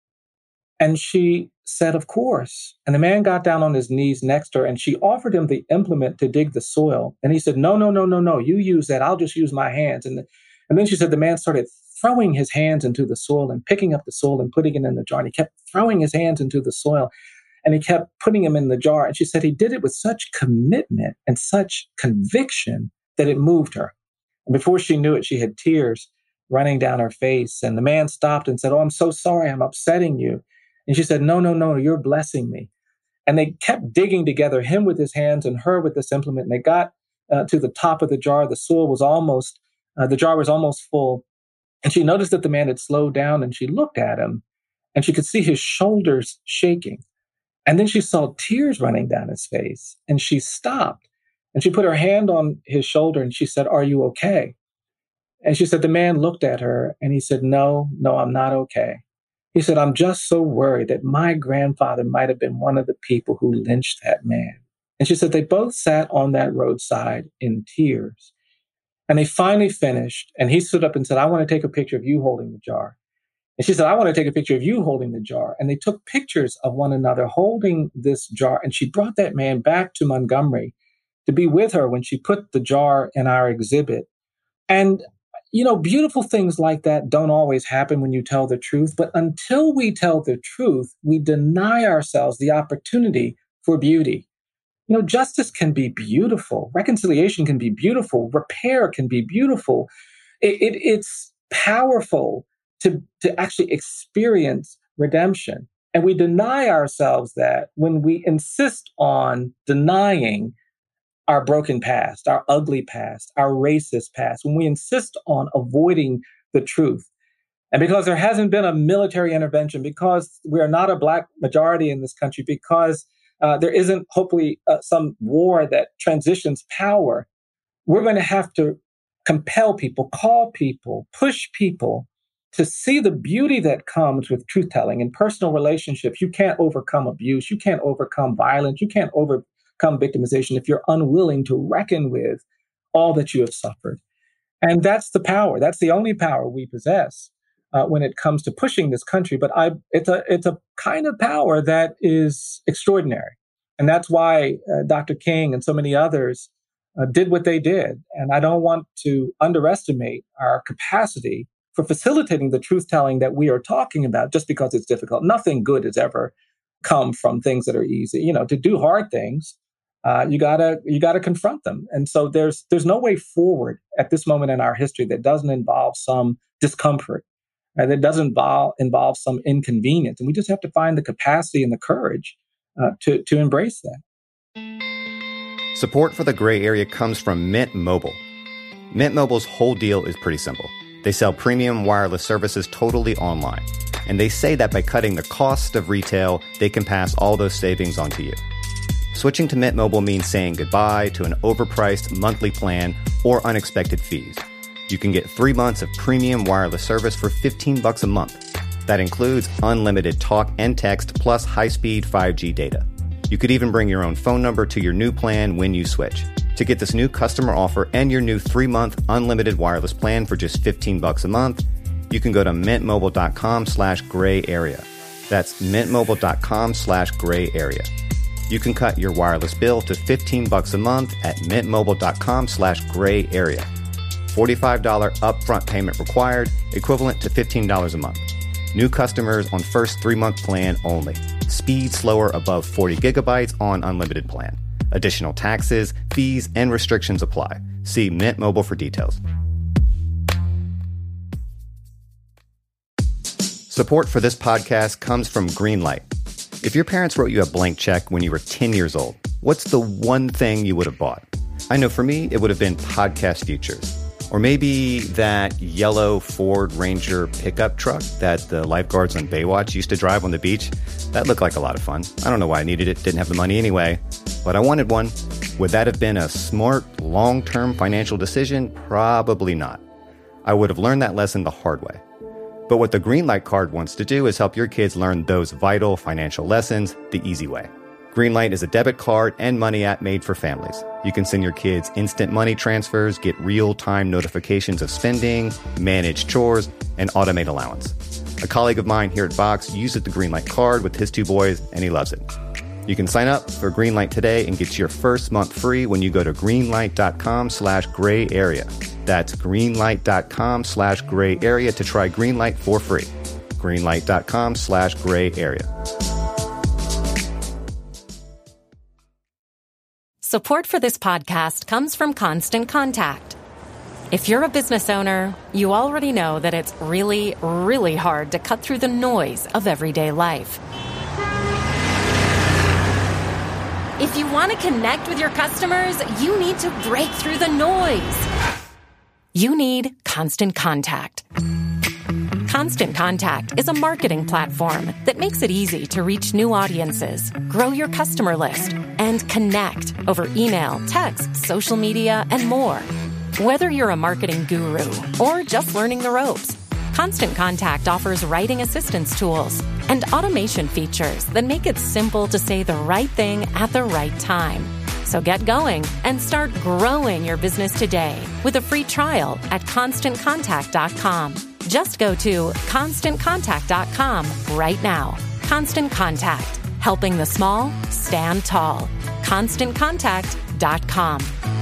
And she said, of course. And the man got down on his knees next to her and she offered him the implement to dig the soil. And he said, no, no, no, no, no, you use that. I'll just use my hands. And, the, and then she said the man started throwing his hands into the soil and picking up the soil and putting it in the jar. And he kept throwing his hands into the soil and he kept putting them in the jar. And she said he did it with such commitment and such conviction that it moved her. And before she knew it, she had tears running down her face. And the man stopped and said, oh, I'm so sorry. I'm upsetting you. And she said, no, no, no, you're blessing me. And they kept digging together, him with his hands and her with this implement. And they got uh, to the top of the jar. The soil was almost, uh, the jar was almost full. And she noticed that the man had slowed down and she looked at him and she could see his shoulders shaking. And then she saw tears running down his face and she stopped and she put her hand on his shoulder and she said, are you okay? And she said, the man looked at her and he said, no, no, I'm not okay. He said, I'm just so worried that my grandfather might have been one of the people who lynched that man. And she said, they both sat on that roadside in tears. And they finally finished. And he stood up and said, I want to take a picture of you holding the jar. And she said, I want to take a picture of you holding the jar. And they took pictures of one another holding this jar. And she brought that man back to Montgomery to be with her when she put the jar in our exhibit. And you know, beautiful things like that don't always happen when you tell the truth. But until we tell the truth, we deny ourselves the opportunity for beauty. You know, justice can be beautiful. Reconciliation can be beautiful. Repair can be beautiful. It, it, it's powerful to, to actually experience redemption. And we deny ourselves that when we insist on denying our broken past, our ugly past, our racist past, when we insist on avoiding the truth. And because there hasn't been a military intervention, because we are not a Black majority in this country, because uh, there isn't hopefully uh, some war that transitions power, we're going to have to compel people, call people, push people to see the beauty that comes with truth-telling. In personal relationships, you can't overcome abuse, you can't overcome violence, you can't overcome come victimization if you're unwilling to reckon with all that you have suffered. And that's the power. That's the only power we possess uh, when it comes to pushing this country. But I, it's a it's a kind of power that is extraordinary. And that's why uh, Doctor King and so many others uh, did what they did. And I don't want to underestimate our capacity for facilitating the truth-telling that we are talking about just because it's difficult. Nothing good has ever come from things that are easy. You know, to do hard things, Uh, you gotta you gotta confront them, and so there's there's no way forward at this moment in our history that doesn't involve some discomfort, and that doesn't involve involve some inconvenience, and we just have to find the capacity and the courage uh, to to embrace that. Support for the Gray Area comes from Mint Mobile. Mint Mobile's whole deal is pretty simple. They sell premium wireless services totally online, and they say that by cutting the cost of retail, they can pass all those savings on to you. Switching to Mint Mobile means saying goodbye to an overpriced monthly plan or unexpected fees. You can get three months of premium wireless service for fifteen bucks a month. That includes unlimited talk and text plus high-speed five G data. You could even bring your own phone number to your new plan when you switch. To get this new customer offer and your new three-month unlimited wireless plan for just fifteen bucks a month, you can go to mintmobile.com slash gray area. That's mintmobile.com slash gray area. You can cut your wireless bill to fifteen bucks a month at mintmobile.com slash gray area. forty-five dollars upfront payment required, equivalent to fifteen dollars a month. New customers on first three-month plan only. Speed slower above forty gigabytes on unlimited plan. Additional taxes, fees, and restrictions apply. See Mint Mobile for details. Support for this podcast comes from Greenlight. If your parents wrote you a blank check when you were ten years old, what's the one thing you would have bought? I know for me, it would have been podcast futures. Or maybe that yellow Ford Ranger pickup truck that the lifeguards on Baywatch used to drive on the beach. That looked like a lot of fun. I don't know why I needed it, didn't have the money anyway, but I wanted one. Would that have been a smart, long-term financial decision? Probably not. I would have learned that lesson the hard way. But what the Greenlight card wants to do is help your kids learn those vital financial lessons the easy way. Greenlight is a debit card and money app made for families. You can send your kids instant money transfers, get real-time notifications of spending, manage chores, and automate allowance. A colleague of mine here at Vox uses the Greenlight card with his two boys, and he loves it. You can sign up for Greenlight today and get your first month free when you go to greenlight.com slash gray area. That's greenlight.com slash gray area to try Greenlight for free. Greenlight.com slash gray area. Support for this podcast comes from Constant Contact. If you're a business owner, you already know that it's really, really hard to cut through the noise of everyday life. If you want to connect with your customers, you need to break through the noise. You need Constant Contact. Constant Contact is a marketing platform that makes it easy to reach new audiences, grow your customer list, and connect over email, text, social media, and more. Whether you're a marketing guru or just learning the ropes, Constant Contact offers writing assistance tools and automation features that make it simple to say the right thing at the right time. So get going and start growing your business today with a free trial at constant contact dot com. Just go to constant contact dot com right now. Constant Contact, helping the small stand tall. constant contact dot com.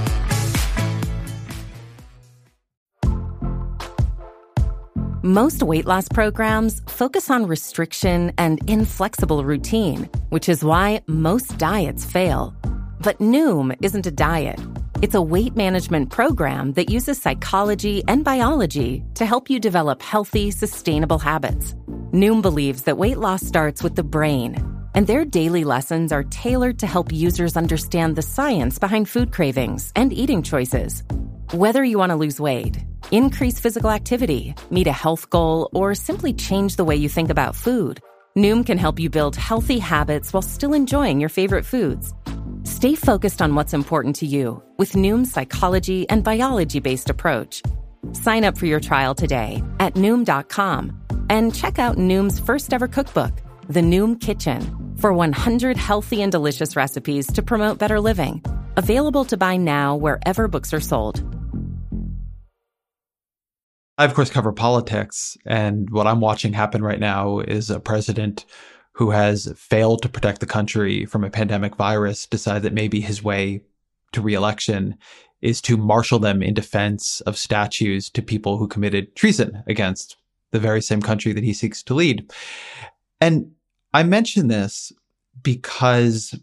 Most weight loss programs focus on restriction and inflexible routine, which is why most diets fail. But Noom isn't a diet. It's a weight management program that uses psychology and biology to help you develop healthy, sustainable habits. Noom believes that weight loss starts with the brain, and their daily lessons are tailored to help users understand the science behind food cravings and eating choices. Whether you want to lose weight, increase physical activity, meet a health goal, or simply change the way you think about food, Noom can help you build healthy habits while still enjoying your favorite foods. Stay focused on what's important to you with Noom's psychology and biology-based approach. Sign up for your trial today at Noom dot com and check out Noom's first ever cookbook, The Noom Kitchen, for one hundred healthy and delicious recipes to promote better living. Available to buy now wherever books are sold. I, of course, cover politics, and what I'm watching happen right now is a president who has failed to protect the country from a pandemic virus decide that maybe his way to re-election is to marshal them in defense of statues to people who committed treason against the very same country that he seeks to lead. And I mention this because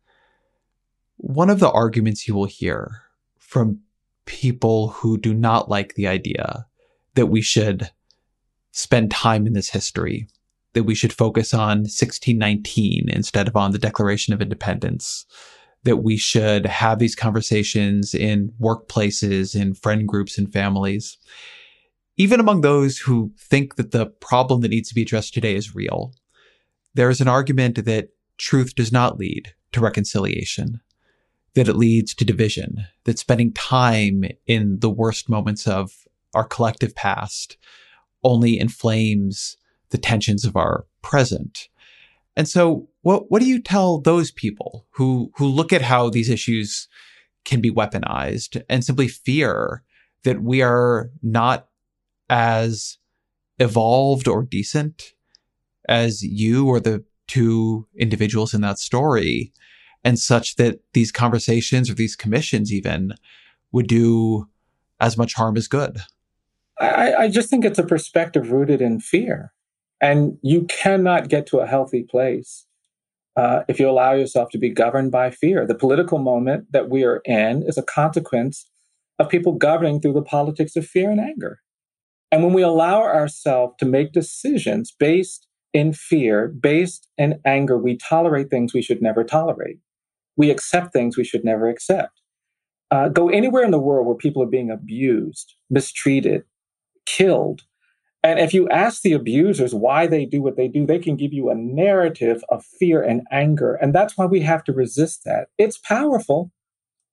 one of the arguments you will hear from people who do not like the idea that we should spend time in this history, that we should focus on sixteen nineteen instead of on the Declaration of Independence, that we should have these conversations in workplaces, in friend groups and families. Even among those who think that the problem that needs to be addressed today is real, there is an argument that truth does not lead to reconciliation, that it leads to division, that spending time in the worst moments of our collective past only inflames the tensions of our present. And so what what do you tell those people who who look at how these issues can be weaponized and simply fear that we are not as evolved or decent as you or the two individuals in that story, and such that these conversations or these commissions even would do as much harm as good? I, I just think it's a perspective rooted in fear. And you cannot get to a healthy place uh, if you allow yourself to be governed by fear. The political moment that we are in is a consequence of people governing through the politics of fear and anger. And when we allow ourselves to make decisions based in fear, based in anger, we tolerate things we should never tolerate. We accept things we should never accept. Uh, go anywhere in the world where people are being abused, mistreated, killed. And if you ask the abusers why they do what they do, they can give you a narrative of fear and anger. And that's why we have to resist that. It's powerful.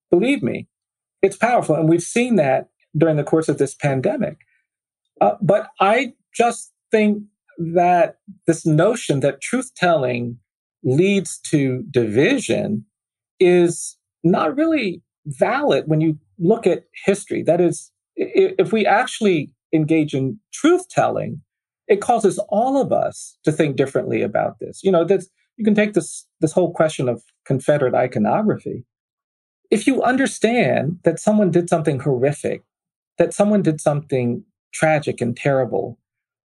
believe me, it's powerful. And we've seen that during the course of this pandemic. Uh, but I just think that this notion that truth-telling leads to division is not really valid when you look at history. That is, if we actually engage in truth-telling, it causes all of us to think differently about this. You know, that's, you can take this, this whole question of Confederate iconography. If you understand that someone did something horrific, that someone did something tragic and terrible,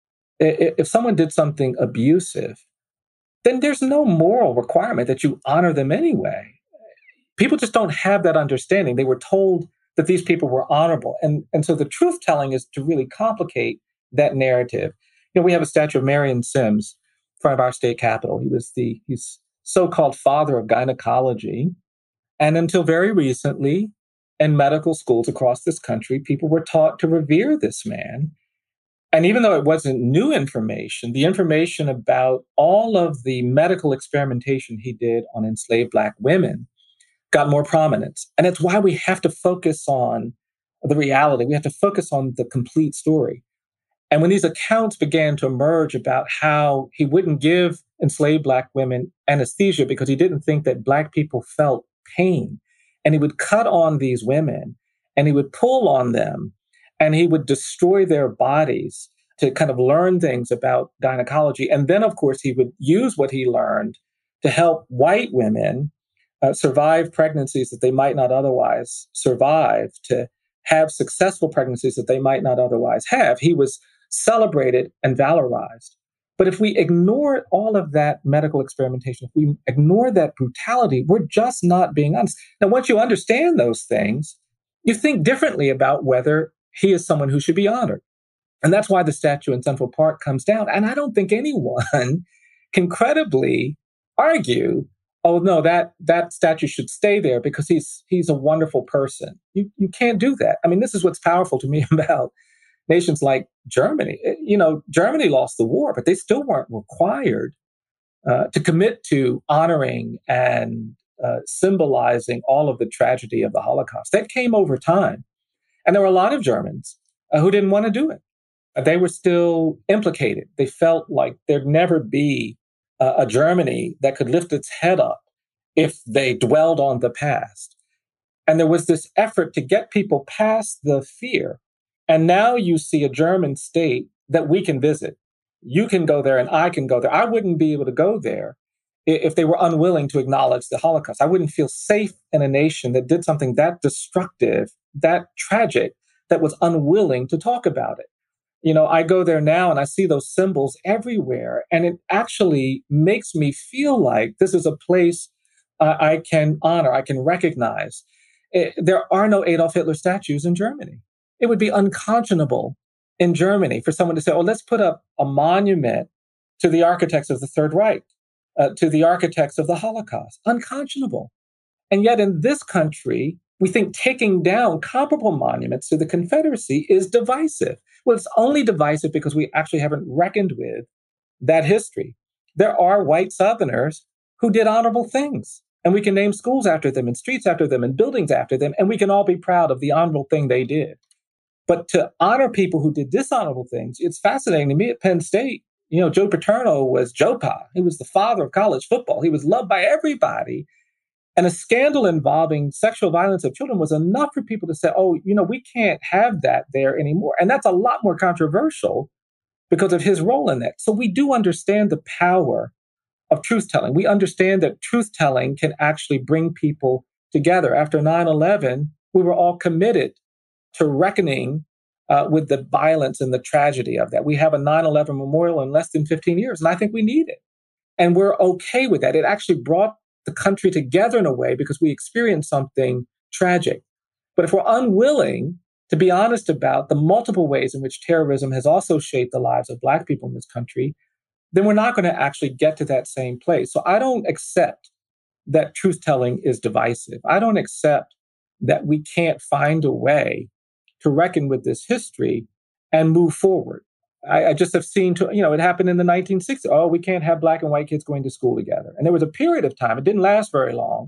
if someone did something abusive, then there's no moral requirement that you honor them anyway. People just don't have that understanding. They were told that these people were honorable. And, and so the truth-telling is to really complicate that narrative. You know, we have a statue of Marion Sims in front of our state capitol. He was the he's so-called father of gynecology. And until very recently, in medical schools across this country, people were taught to revere this man. And even though it wasn't new information, the information about all of the medical experimentation he did on enslaved Black women got more prominence. And it's why we have to focus on the reality. We have to focus on the complete story. And when these accounts began to emerge about how he wouldn't give enslaved Black women anesthesia because he didn't think that Black people felt pain, and he would cut on these women and he would pull on them and he would destroy their bodies to kind of learn things about gynecology. And then, of course, he would use what he learned to help white women uh, survive pregnancies that they might not otherwise survive, to have successful pregnancies that they might not otherwise have. He was celebrated and valorized. But if we ignore all of that medical experimentation, if we ignore that brutality, we're just not being honest. Now, once you understand those things, you think differently about whether he is someone who should be honored. And that's why the statue in Central Park comes down. And I don't think anyone can credibly argue, oh, no, that, that statue should stay there because he's he's a wonderful person. You, you can't do that. I mean, this is what's powerful to me about nations like Germany. You know, Germany lost the war, but they still weren't required uh, to commit to honoring and uh, symbolizing all of the tragedy of the Holocaust. That came over time. And there were a lot of Germans uh, who didn't want to do it. Uh, they were still implicated. They felt like there'd never be uh, a Germany that could lift its head up if they dwelled on the past. And there was this effort to get people past the fear. And now you see a German state that we can visit. You can go there and I can go there. I wouldn't be able to go there if they were unwilling to acknowledge the Holocaust. I wouldn't feel safe in a nation that did something that destructive, that tragic, that was unwilling to talk about it. You know, I go there now and I see those symbols everywhere. And it actually makes me feel like this is a place uh, I can honor, I can recognize. It, there are no Adolf Hitler statues in Germany. It would be unconscionable in Germany for someone to say, oh, let's put up a monument to the architects of the Third Reich, uh, to the architects of the Holocaust. Unconscionable. And yet in this country, we think taking down comparable monuments to the Confederacy is divisive. Well, it's only divisive because we actually haven't reckoned with that history. There are white Southerners who did honorable things, and we can name schools after them and streets after them and buildings after them, and we can all be proud of the honorable thing they did. But to honor people who did dishonorable things, it's fascinating to me at Penn State. You know, Joe Paterno was Joe Pa. He was the father of college football. He was loved by everybody. And a scandal involving sexual violence of children was enough for people to say, oh, you know, we can't have that there anymore. And that's a lot more controversial because of his role in that. So we do understand the power of truth-telling. We understand that truth-telling can actually bring people together. After nine eleven, we were all committed to reckoning uh, with the violence and the tragedy of that. We have a nine eleven memorial in less than fifteen years, and I think we need it. And we're okay with that. It actually brought the country together in a way because we experienced something tragic. But if we're unwilling to be honest about the multiple ways in which terrorism has also shaped the lives of Black people in this country, then we're not going to actually get to that same place. So I don't accept that truth-telling is divisive. I don't accept that we can't find a way to reckon with this history and move forward. I, I just have seen, to, you know, it happened in the nineteen sixties. Oh, we can't have Black and white kids going to school together. And there was a period of time, it didn't last very long,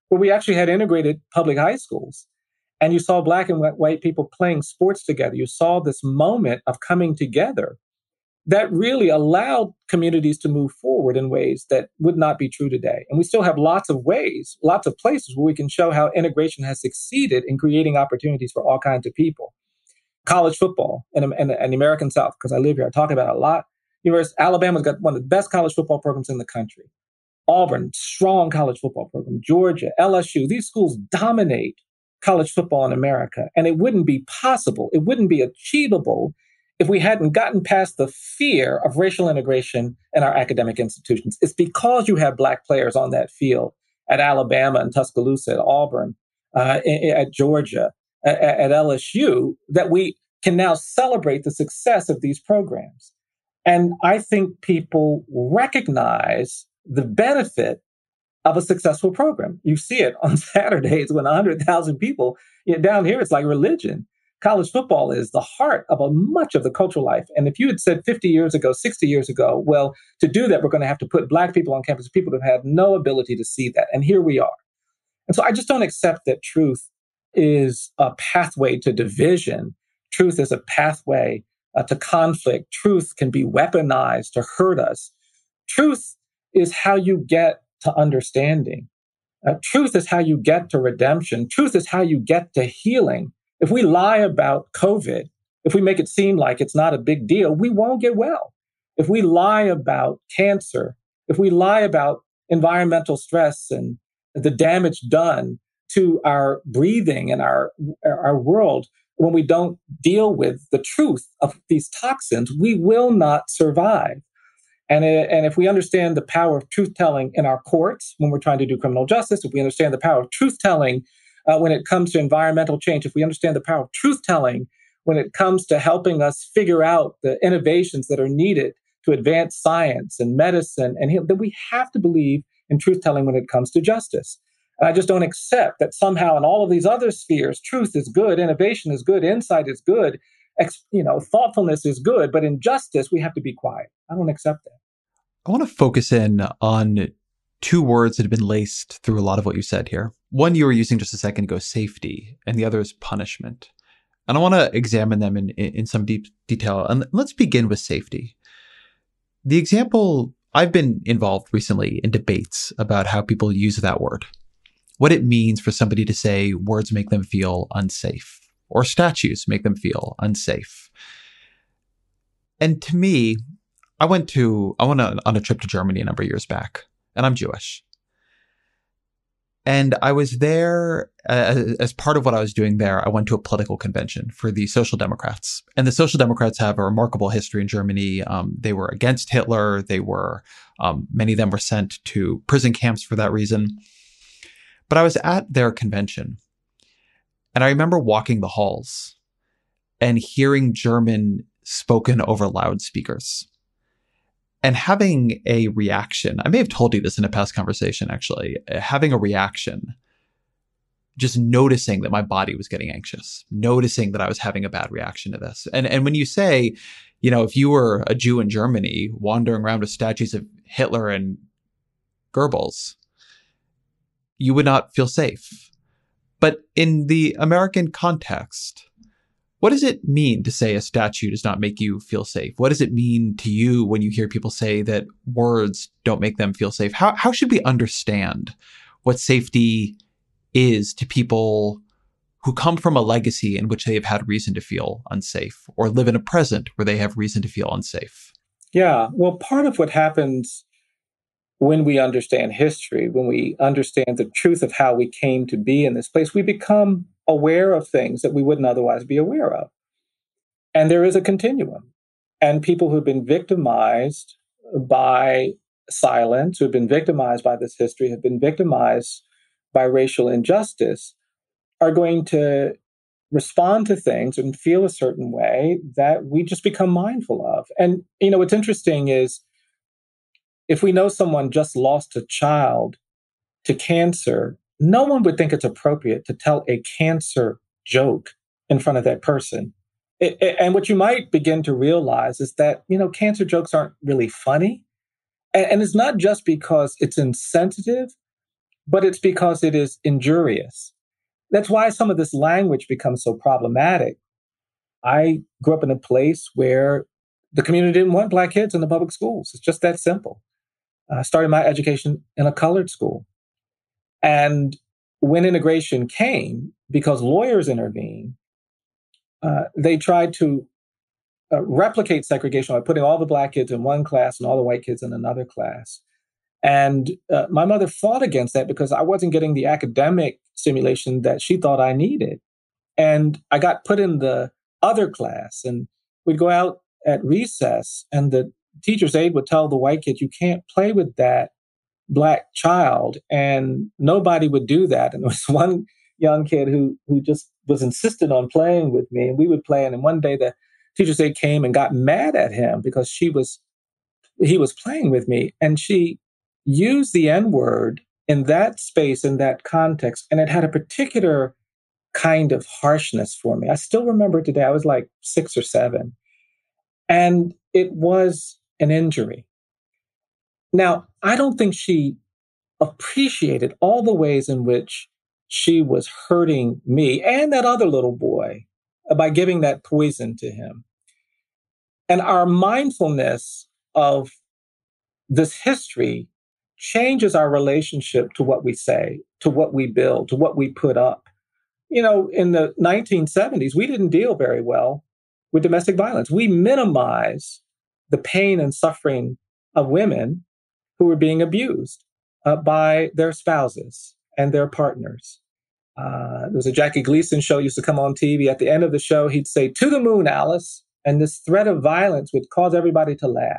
where we actually had integrated public high schools. And you saw Black and white people playing sports together. You saw this moment of coming together that really allowed communities to move forward in ways that would not be true today. And we still have lots of ways, lots of places where we can show how integration has succeeded in creating opportunities for all kinds of people. College football in, in, in the American South, because I live here, I talk about it a lot. University, Alabama's got one of the best college football programs in the country. Auburn, strong college football program. Georgia, L S U, these schools dominate college football in America. And it wouldn't be possible, it wouldn't be achievable if we hadn't gotten past the fear of racial integration in our academic institutions. It's because you have Black players on that field at Alabama and Tuscaloosa, at Auburn, uh, at Georgia, at, at L S U, that we can now celebrate the success of these programs. And I think people recognize the benefit of a successful program. You see it on Saturdays when one hundred thousand people, you know, down here, it's like religion. College football is the heart of a, much of the cultural life. And if you had said fifty years ago, sixty years ago, well, to do that, we're going to have to put Black people on campus, people who have had no ability to see that. And here we are. And so I just don't accept that truth is a pathway to division. Truth is a pathway uh, to conflict. Truth can be weaponized to hurt us. Truth is how you get to understanding. Uh, truth is how you get to redemption. Truth is how you get to healing. If we lie about COVID, if we make it seem like it's not a big deal, we won't get well. If we lie about cancer, if we lie about environmental stress and the damage done to our breathing and our, our world, when we don't deal with the truth of these toxins, we will not survive. And, and if we understand the power of truth-telling in our courts when we're trying to do criminal justice, if we understand the power of truth-telling uh, when it comes to environmental change, if we understand the power of truth-telling when it comes to helping us figure out the innovations that are needed to advance science and medicine, and heal, then we have to believe in truth-telling when it comes to justice. And I just don't accept that somehow in all of these other spheres, truth is good, innovation is good, insight is good, ex, you know, thoughtfulness is good, but in justice, we have to be quiet. I don't accept that. I want to focus in on two words that have been laced through a lot of what you said here. One you were using just a second ago, safety, and the other is punishment. And I want to examine them in, in, in some deep detail. And let's begin with safety. The example, I've been involved recently in debates about how people use that word, what it means for somebody to say words make them feel unsafe, or statues make them feel unsafe. And to me, I went to, I went on a trip to Germany a number of years back, and I'm Jewish. And I was there, uh, as part of what I was doing there, I went to a political convention for the Social Democrats. And the Social Democrats have a remarkable history in Germany. Um, they were against Hitler. They were, um, many of them were sent to prison camps for that reason. But I was at their convention, and I remember walking the halls and hearing German spoken over loudspeakers and having a reaction. I may have told you this in a past conversation, actually, having a reaction, just noticing that my body was getting anxious, noticing that I was having a bad reaction to this. And, and when you say, you know, if you were a Jew in Germany wandering around with statues of Hitler and Goebbels, you would not feel safe. But in the American context, what does it mean to say a statue does not make you feel safe? What does it mean to you when you hear people say that words don't make them feel safe? How how should we understand what safety is to people who come from a legacy in which they have had reason to feel unsafe, or live in a present where they have reason to feel unsafe? Yeah, well, part of what happens when we understand history, when we understand the truth of how we came to be in this place, we become aware of things that we wouldn't otherwise be aware of. And there is a continuum. And people who've been victimized by silence, who've been victimized by this history, have been victimized by racial injustice, are going to respond to things and feel a certain way that we just become mindful of. And, you know, what's interesting is if we know someone just lost a child to cancer, no one would think it's appropriate to tell a cancer joke in front of that person. It, it, and what you might begin to realize is that, you know, cancer jokes aren't really funny. And, and it's not just because it's insensitive, but it's because it is injurious. That's why some of this language becomes so problematic. I grew up in a place where the community didn't want Black kids in the public schools. It's just that simple. I started my education in a colored school. And when integration came, because lawyers intervened, uh, they tried to uh, replicate segregation by putting all the Black kids in one class and all the white kids in another class. And uh, my mother fought against that because I wasn't getting the academic stimulation that she thought I needed. And I got put in the other class, and we'd go out at recess, and the teacher's aide would tell the white kid, you can't play with that Black child. And nobody would do that. And there was one young kid who who just was insistent on playing with me, and we would play. And one day the teacher's aide came and got mad at him because she was he was playing with me, and she used the N-word in that space, in that context, and it had a particular kind of harshness for me. I still remember it today. I was like six or seven, and it was an injury. Now, I don't think she appreciated all the ways in which she was hurting me and that other little boy by giving that poison to him. And our mindfulness of this history changes our relationship to what we say, to what we build, to what we put up. You know, in the nineteen seventies, we didn't deal very well with domestic violence. We minimize the pain and suffering of women who were being abused uh, by their spouses and their partners. Uh, there was a Jackie Gleason show used to come on T V. At the end of the show, he'd say, "To the moon, Alice." And this threat of violence would cause everybody to laugh.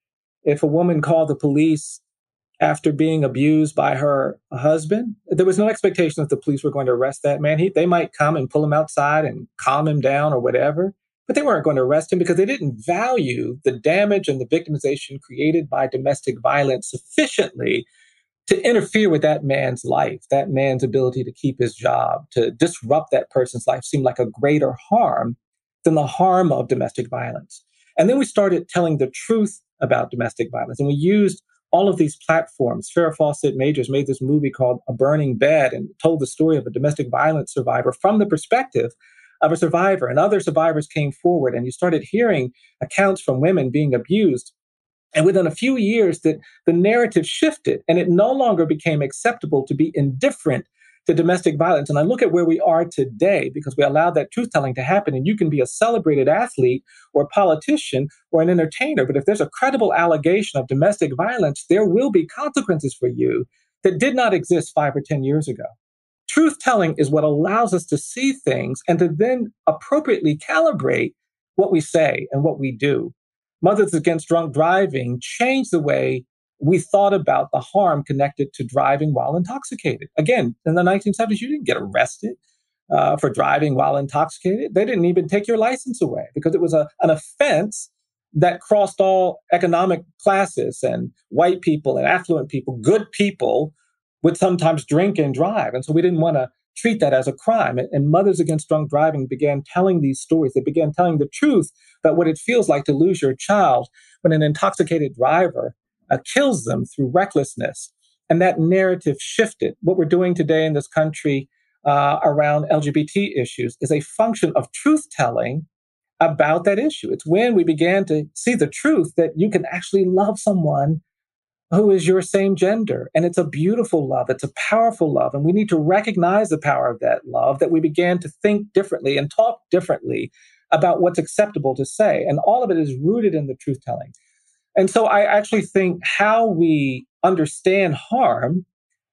If a woman called the police after being abused by her husband, there was no expectation that the police were going to arrest that man. He, they might come and pull him outside and calm him down or whatever, but they weren't going to arrest him because they didn't value the damage and the victimization created by domestic violence sufficiently to interfere with that man's life, that man's ability to keep his job, to disrupt that person's life seemed like a greater harm than the harm of domestic violence. And then we started telling the truth about domestic violence. And we used all of these platforms. Farrah Fawcett Majors made this movie called A Burning Bed and told the story of a domestic violence survivor from the perspective of a survivor. And other survivors came forward, and you started hearing accounts from women being abused. And within a few years, that the narrative shifted, and it no longer became acceptable to be indifferent to domestic violence. And I look at where we are today because we allowed that truth-telling to happen. And you can be a celebrated athlete or a politician or an entertainer, but if there's a credible allegation of domestic violence, there will be consequences for you that did not exist five or ten years ago. Truth-telling is what allows us to see things and to then appropriately calibrate what we say and what we do. Mothers Against Drunk Driving changed the way we thought about the harm connected to driving while intoxicated. Again, in the nineteen seventies, you didn't get arrested uh, for driving while intoxicated. They didn't even take your license away because it was a, an offense that crossed all economic classes, and white people and affluent people, good people, would sometimes drink and drive. And so we didn't want to treat that as a crime. And, and Mothers Against Drunk Driving began telling these stories. They began telling the truth about what it feels like to lose your child when an intoxicated driver uh, kills them through recklessness. And that narrative shifted. What we're doing today in this country uh, around L G B T issues is a function of truth-telling about that issue. It's when we began to see the truth that you can actually love someone who is your same gender. And it's a beautiful love. It's a powerful love. And we need to recognize the power of that love, that we began to think differently and talk differently about what's acceptable to say. And all of it is rooted in the truth-telling. And so I actually think how we understand harm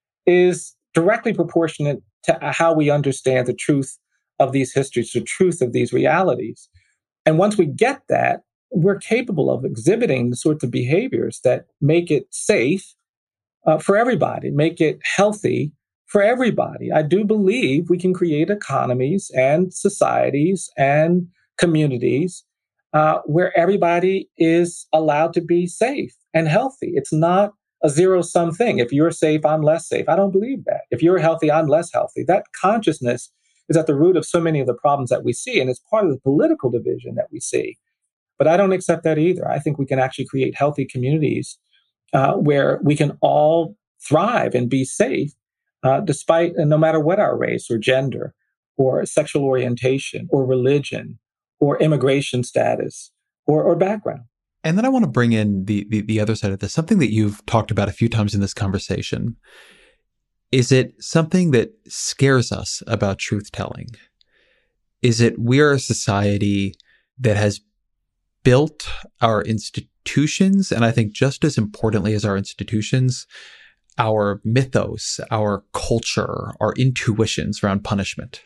is directly proportionate to how we understand the truth of these histories, the truth of these realities. And once we get that, we're capable of exhibiting the sorts of behaviors that make it safe uh, for everybody, make it healthy for everybody. I do believe we can create economies and societies and communities uh, where everybody is allowed to be safe and healthy. It's not a zero-sum thing. If you're safe, I'm less safe. I don't believe that. If you're healthy, I'm less healthy. That consciousness is at the root of so many of the problems that we see, and it's part of the political division that we see. But I don't accept that either. I think we can actually create healthy communities uh, where we can all thrive and be safe uh, despite, and no matter what our race or gender or sexual orientation or religion or immigration status or, or background. And then I want to bring in the, the the other side of this, something that you've talked about a few times in this conversation. Is it something that scares us about truth-telling? Is it we are a society that has built our institutions, and I think just as importantly as our institutions, our mythos, our culture, our intuitions around punishment.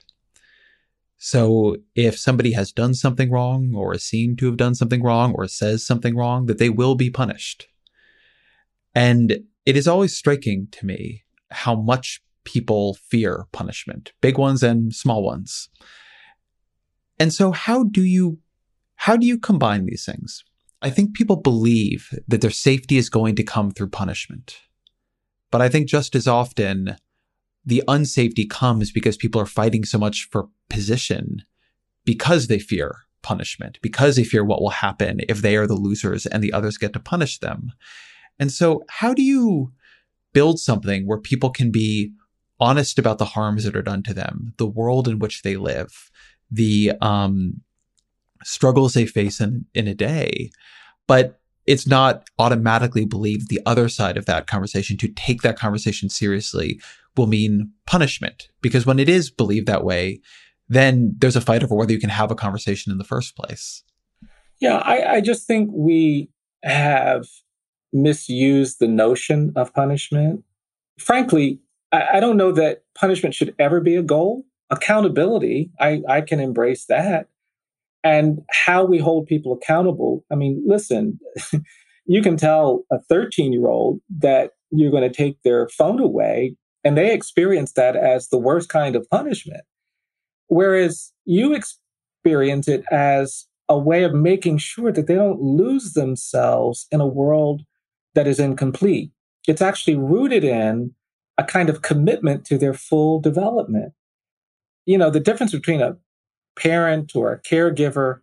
So if somebody has done something wrong or is seen to have done something wrong or says something wrong, that they will be punished. And it is always striking to me how much people fear punishment, big ones and small ones. And so how do you how do you combine these things? I think people believe that their safety is going to come through punishment. But I think just as often, the unsafety comes because people are fighting so much for position because they fear punishment, because they fear what will happen if they are the losers and the others get to punish them. And so how do you build something where people can be honest about the harms that are done to them, the world in which they live, the um, struggles they face in, in a day, but it's not automatically believed the other side of that conversation, to take that conversation seriously, will mean punishment. Because when it is believed that way, then there's a fight over whether you can have a conversation in the first place. Yeah, I, I just think we have misused the notion of punishment. Frankly, I, I don't know that punishment should ever be a goal. Accountability, I, I can embrace that. And how we hold people accountable. I mean, listen, you can tell a thirteen-year-old that you're going to take their phone away, and they experience that as the worst kind of punishment. Whereas you experience it as a way of making sure that they don't lose themselves in a world that is incomplete. It's actually rooted in a kind of commitment to their full development. You know, the difference between a parent or a caregiver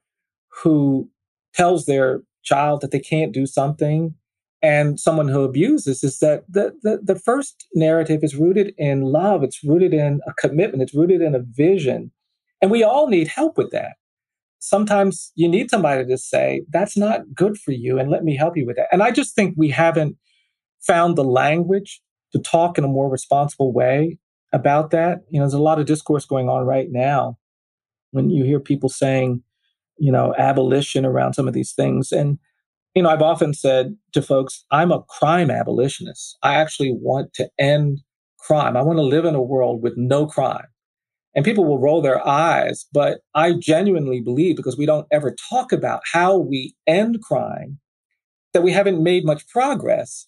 who tells their child that they can't do something and someone who abuses is that the, the, the first narrative is rooted in love. It's rooted in a commitment. It's rooted in a vision. And we all need help with that. Sometimes you need somebody to say, that's not good for you, and let me help you with that. And I just think we haven't found the language to talk in a more responsible way about that. You know, there's a lot of discourse going on right now when you hear people saying, you know, abolition around some of these things. And, you know, I've often said to folks, I'm a crime abolitionist. I actually want to end crime. I want to live in a world with no crime. And people will roll their eyes, but I genuinely believe, because we don't ever talk about how we end crime, that we haven't made much progress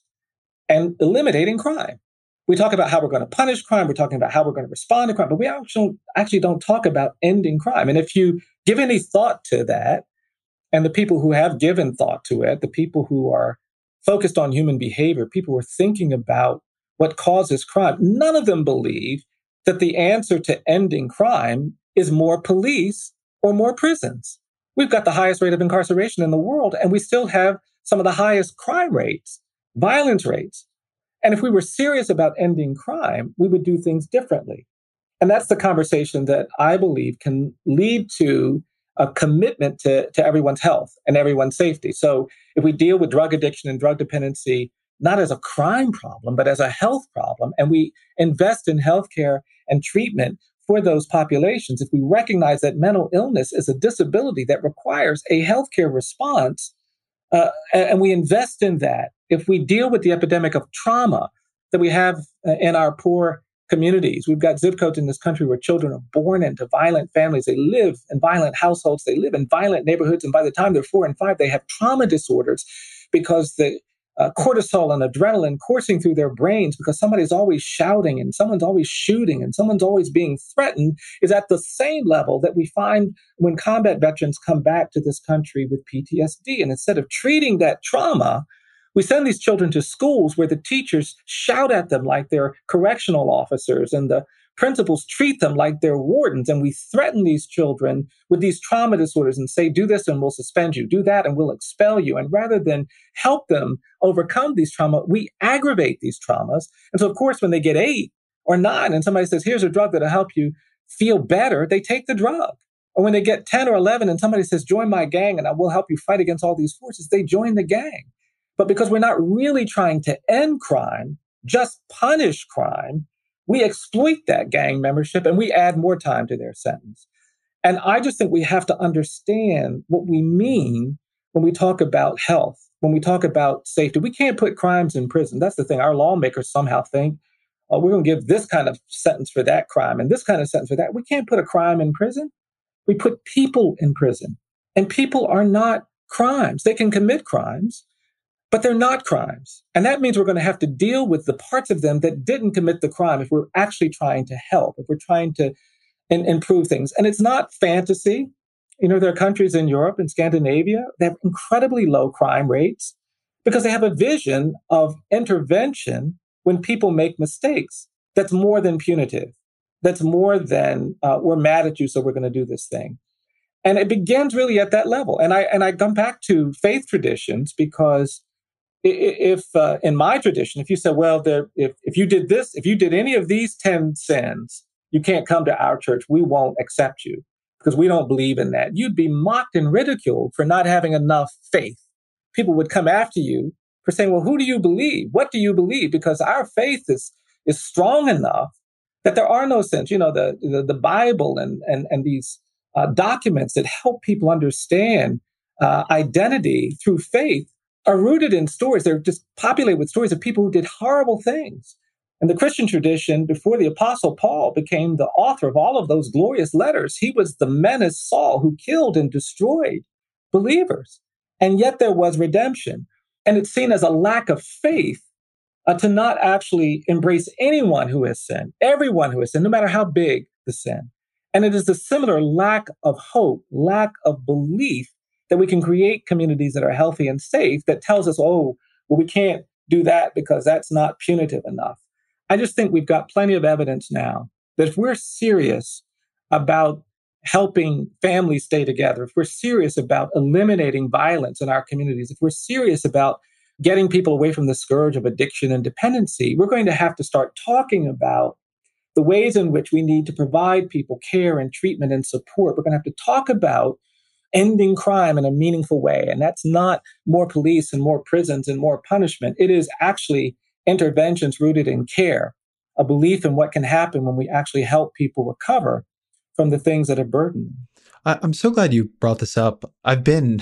in eliminating crime. We talk about how we're going to punish crime. We're talking about how we're going to respond to crime, but we actually, actually don't talk about ending crime. And if you give any thought to that, and the people who have given thought to it, the people who are focused on human behavior, people who are thinking about what causes crime, none of them believe that the answer to ending crime is more police or more prisons. We've got the highest rate of incarceration in the world, and we still have some of the highest crime rates, violence rates. And if we were serious about ending crime, we would do things differently. And that's the conversation that I believe can lead to a commitment to, to everyone's health and everyone's safety. So if we deal with drug addiction and drug dependency, not as a crime problem, but as a health problem, and we invest in healthcare and treatment for those populations, if we recognize that mental illness is a disability that requires a healthcare response, uh, and we invest in that, if we deal with the epidemic of trauma that we have in our poor communities, we've got zip codes in this country where children are born into violent families. They live in violent households. They live in violent neighborhoods. And by the time they're four and five, they have trauma disorders because the uh, cortisol and adrenaline coursing through their brains because somebody's always shouting and someone's always shooting and someone's always being threatened is at the same level that we find when combat veterans come back to this country with P T S D. And instead of treating that trauma, we send these children to schools where the teachers shout at them like they're correctional officers and the principals treat them like they're wardens. And we threaten these children with these trauma disorders and say, do this and we'll suspend you, do that and we'll expel you. And rather than help them overcome these trauma, we aggravate these traumas. And so, of course, when they get eight, or nine, and somebody says, here's a drug that'll help you feel better, they take the drug. Or when they get ten or eleven and somebody says, join my gang and I will help you fight against all these forces, they join the gang. But because we're not really trying to end crime, just punish crime, we exploit that gang membership and we add more time to their sentence. And I just think we have to understand what we mean when we talk about health, when we talk about safety. We can't put crimes in prison. That's the thing. Our lawmakers somehow think, oh, we're going to give this kind of sentence for that crime and this kind of sentence for that. We can't put a crime in prison. We put people in prison. And people are not crimes. They can commit crimes, but they're not crimes. And that means we're going to have to deal with the parts of them that didn't commit the crime if we're actually trying to help, if we're trying to in, improve things. And it's not fantasy. You know, there are countries in Europe and Scandinavia that have incredibly low crime rates because they have a vision of intervention when people make mistakes. That's more than punitive. That's more than uh, we're mad at you, so we're going to do this thing. And it begins really at that level. And I and I come back to faith traditions because if uh, in my tradition, if you said, well, there, if if you did this, if you did any of these ten sins, you can't come to our church. We won't accept you because we don't believe in that. You'd be mocked and ridiculed for not having enough faith. People would come after you for saying, well, who do you believe? What do you believe? Because our faith is is strong enough that there are no sins. You know, the the, the Bible and and and these uh, documents that help people understand uh, identity through faith are rooted in stories. They're just populated with stories of people who did horrible things. And the Christian tradition, before the Apostle Paul became the author of all of those glorious letters, he was the menace Saul who killed and destroyed believers. And yet there was redemption. And it's seen as a lack of faith uh, to not actually embrace anyone who has sinned, everyone who has sinned, no matter how big the sin. And it is the similar lack of hope, lack of belief that we can create communities that are healthy and safe that tells us, oh, well, we can't do that because that's not punitive enough. I just think we've got plenty of evidence now that if we're serious about helping families stay together, if we're serious about eliminating violence in our communities, if we're serious about getting people away from the scourge of addiction and dependency, we're going to have to start talking about the ways in which we need to provide people care and treatment and support. We're going to have to talk about ending crime in a meaningful way. And that's not more police and more prisons and more punishment. It is actually interventions rooted in care, a belief in what can happen when we actually help people recover from the things that are burdening. I'm so glad you brought this up. I've been,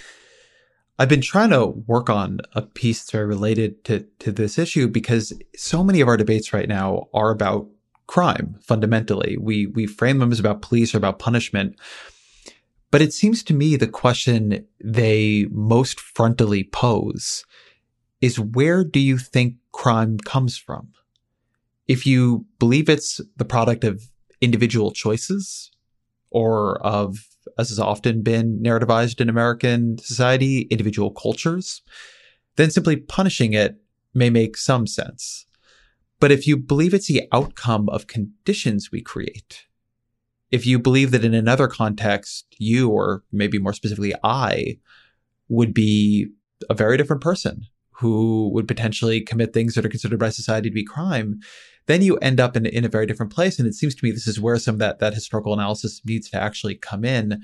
I've been trying to work on a piece that's very related to, to this issue because so many of our debates right now are about crime. Fundamentally, we we frame them as about police or about punishment. But it seems to me the question they most frontally pose is, where do you think crime comes from? If you believe it's the product of individual choices or of, as has often been narrativized in American society, individual cultures, then simply punishing it may make some sense. But if you believe it's the outcome of conditions we create, if you believe that in another context, you, or maybe more specifically I, would be a very different person who would potentially commit things that are considered by society to be crime, then you end up in, in a very different place. And it seems to me this is where some of that, that historical analysis needs to actually come in.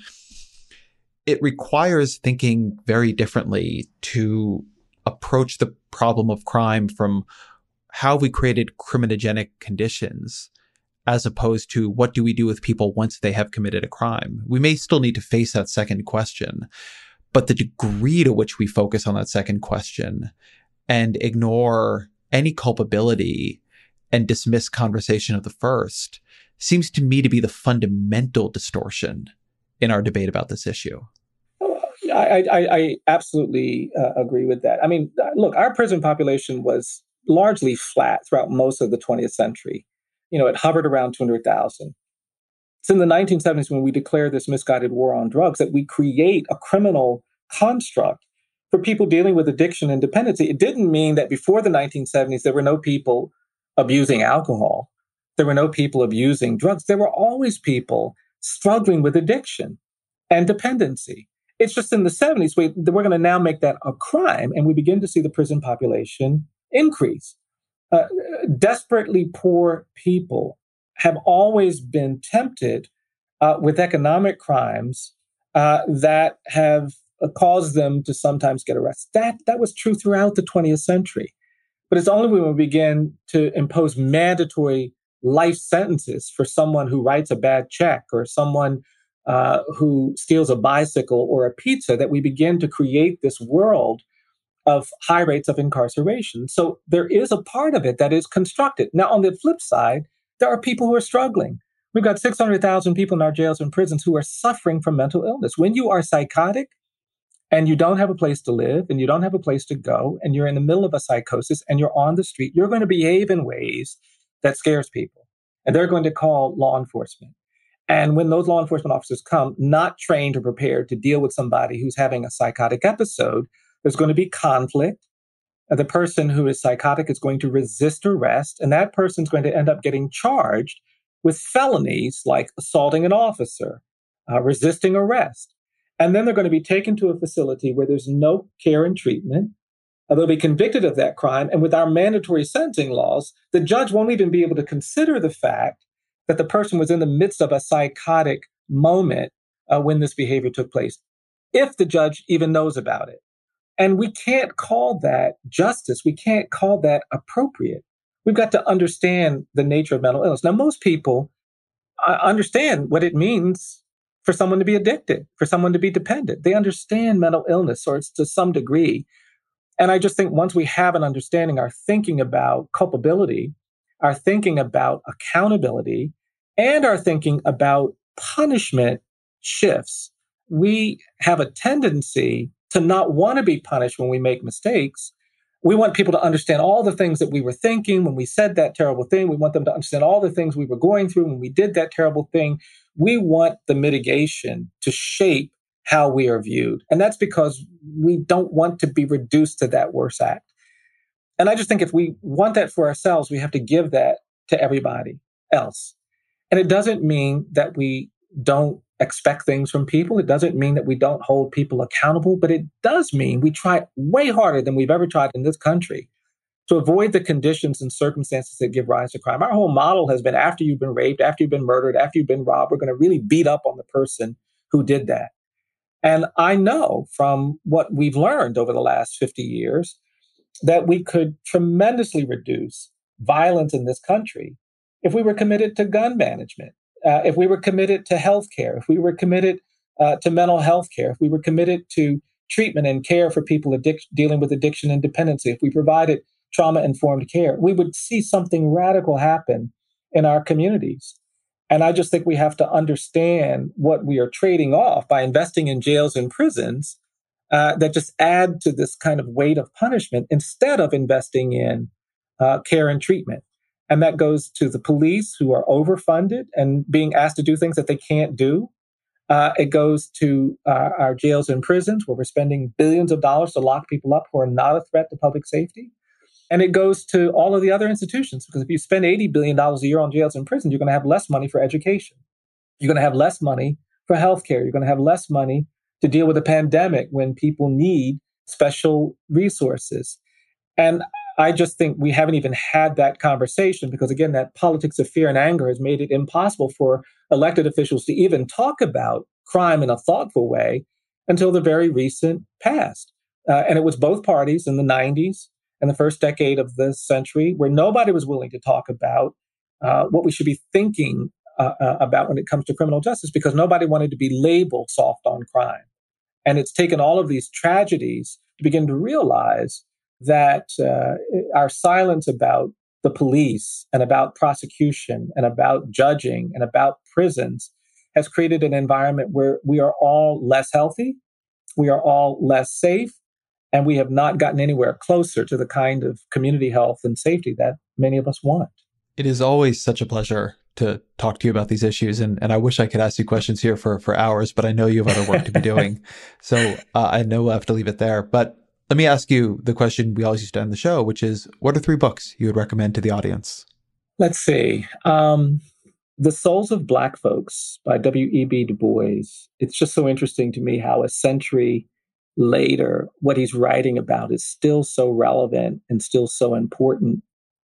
It requires thinking very differently to approach the problem of crime from how we created criminogenic conditions, as opposed to what do we do with people once they have committed a crime. We may still need to face that second question, but the degree to which we focus on that second question and ignore any culpability and dismiss conversation of the first seems to me to be the fundamental distortion in our debate about this issue. I, I, I absolutely uh, agree with that. I mean, look, our prison population was largely flat throughout most of the twentieth century. You know, it hovered around two hundred thousand. It's in the nineteen seventies when we declare this misguided war on drugs that we create a criminal construct for people dealing with addiction and dependency. It didn't mean that before the nineteen seventies, there were no people abusing alcohol. There were no people abusing drugs. There were always people struggling with addiction and dependency. It's just in the seventies, we, we're going to now make that a crime, and we begin to see the prison population increase. uh, desperately poor people have always been tempted uh, with economic crimes uh, that have uh, caused them to sometimes get arrested. That, that was true throughout the twentieth century. But it's only when we begin to impose mandatory life sentences for someone who writes a bad check or someone uh, who steals a bicycle or a pizza that we begin to create this world of high rates of incarceration. So there is a part of it that is constructed. Now, on the flip side, there are people who are struggling. We've got six hundred thousand people in our jails and prisons who are suffering from mental illness. When you are psychotic and you don't have a place to live and you don't have a place to go and you're in the middle of a psychosis and you're on the street, you're going to behave in ways that scares people. And they're going to call law enforcement. And when those law enforcement officers come, not trained or prepared to deal with somebody who's having a psychotic episode, there's going to be conflict. The person who is psychotic is going to resist arrest, and that person's going to end up getting charged with felonies like assaulting an officer, uh, resisting arrest. And then they're going to be taken to a facility where there's no care and treatment. Uh, they'll be convicted of that crime. And with our mandatory sentencing laws, the judge won't even be able to consider the fact that the person was in the midst of a psychotic moment uh, when this behavior took place, if the judge even knows about it. And we can't call that justice. We can't call that appropriate. We've got to understand the nature of mental illness. Now, most people uh, understand what it means for someone to be addicted, for someone to be dependent. They understand mental illness, or it's to some degree. And I just think once we have an understanding, our thinking about culpability, our thinking about accountability, and our thinking about punishment shifts. We have a tendency to not want to be punished when we make mistakes. We want people to understand all the things that we were thinking when we said that terrible thing. We want them to understand all the things we were going through when we did that terrible thing. We want the mitigation to shape how we are viewed. And that's because we don't want to be reduced to that worst act. And I just think if we want that for ourselves, we have to give that to everybody else. And it doesn't mean that we don't expect things from people. It doesn't mean that we don't hold people accountable, but it does mean we try way harder than we've ever tried in this country to avoid the conditions and circumstances that give rise to crime. Our whole model has been after you've been raped, after you've been murdered, after you've been robbed, we're going to really beat up on the person who did that. And I know from what we've learned over the last fifty years that we could tremendously reduce violence in this country if we were committed to gun management, uh, if we were committed to health care, if we were committed uh, to mental health care, if we were committed to treatment and care for people addic- dealing with addiction and dependency, if we provided trauma-informed care, we would see something radical happen in our communities. And I just think we have to understand what we are trading off by investing in jails and prisons uh, that just add to this kind of weight of punishment instead of investing in uh, care and treatment. And that goes to the police, who are overfunded and being asked to do things that they can't do. Uh, it goes to uh, our jails and prisons, where we're spending billions of dollars to lock people up who are not a threat to public safety. And it goes to all of the other institutions, because if you spend eighty billion dollars a year on jails and prisons, you're going to have less money for education. You're going to have less money for healthcare. You're going to have less money to deal with a pandemic when people need special resources. And I just think we haven't even had that conversation because, again, that politics of fear and anger has made it impossible for elected officials to even talk about crime in a thoughtful way until the very recent past. Uh, and it was both parties in the nineties and the first decade of this century where nobody was willing to talk about uh, what we should be thinking uh, uh, about when it comes to criminal justice, because nobody wanted to be labeled soft on crime. And it's taken all of these tragedies to begin to realize that uh, our silence about the police and about prosecution and about judging and about prisons has created an environment where we are all less healthy, we are all less safe, and we have not gotten anywhere closer to the kind of community health and safety that many of us want. It is always such a pleasure to talk to you about these issues. And, and I wish I could ask you questions here for, for hours, but I know you have other work to be doing. So uh, I know we'll have to leave it there. But let me ask you the question we always used to end the show, which is, what are three books you would recommend to the audience? Let's see. Um, The Souls of Black Folks by W E B Du Bois. It's just so interesting to me how a century later, what he's writing about is still so relevant and still so important.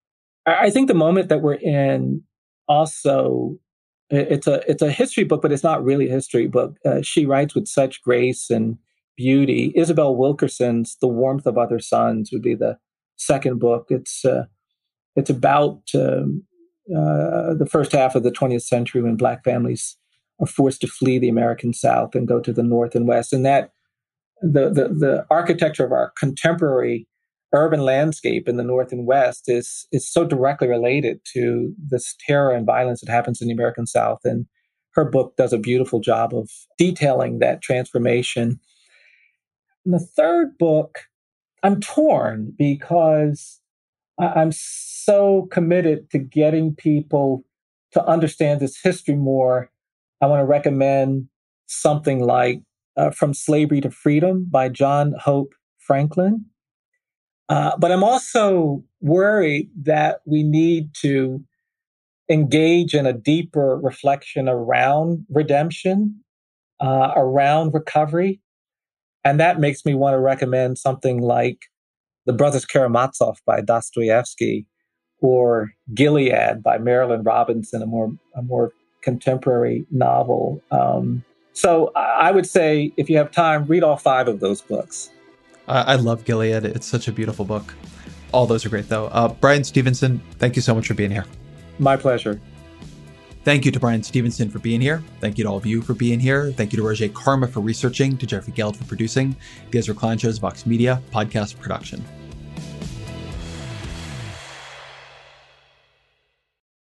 I think the moment that we're in also, it's a it's a history book, but it's not really a history book. Uh, she writes with such grace and beauty. Isabel Wilkerson's The Warmth of Other Suns would be the second book. It's uh, it's about um, uh, the first half of the twentieth century when Black families are forced to flee the American South and go to the North and West. And that the the, the architecture of our contemporary urban landscape in the North and West is is so directly related to this terror and violence that happens in the American South. And her book does a beautiful job of detailing that transformation. And the third book, I'm torn because I'm so committed to getting people to understand this history more. I want to recommend something like uh, From Slavery to Freedom by John Hope Franklin. Uh, but I'm also worried that we need to engage in a deeper reflection around redemption, uh, around recovery. And that makes me want to recommend something like The Brothers Karamazov by Dostoevsky or Gilead by Marilynne Robinson, a more a more contemporary novel. Um, so I would say if you have time, read all five of those books. I love Gilead. It's such a beautiful book. All those are great, though. Uh, Bryan Stevenson, thank you so much for being here. My pleasure. Thank you to Bryan Stevenson for being here. Thank you to all of you for being here. Thank you to Roger Karma for researching, to Jeffrey Geld for producing. The Ezra Klein Show's Vox Media podcast production.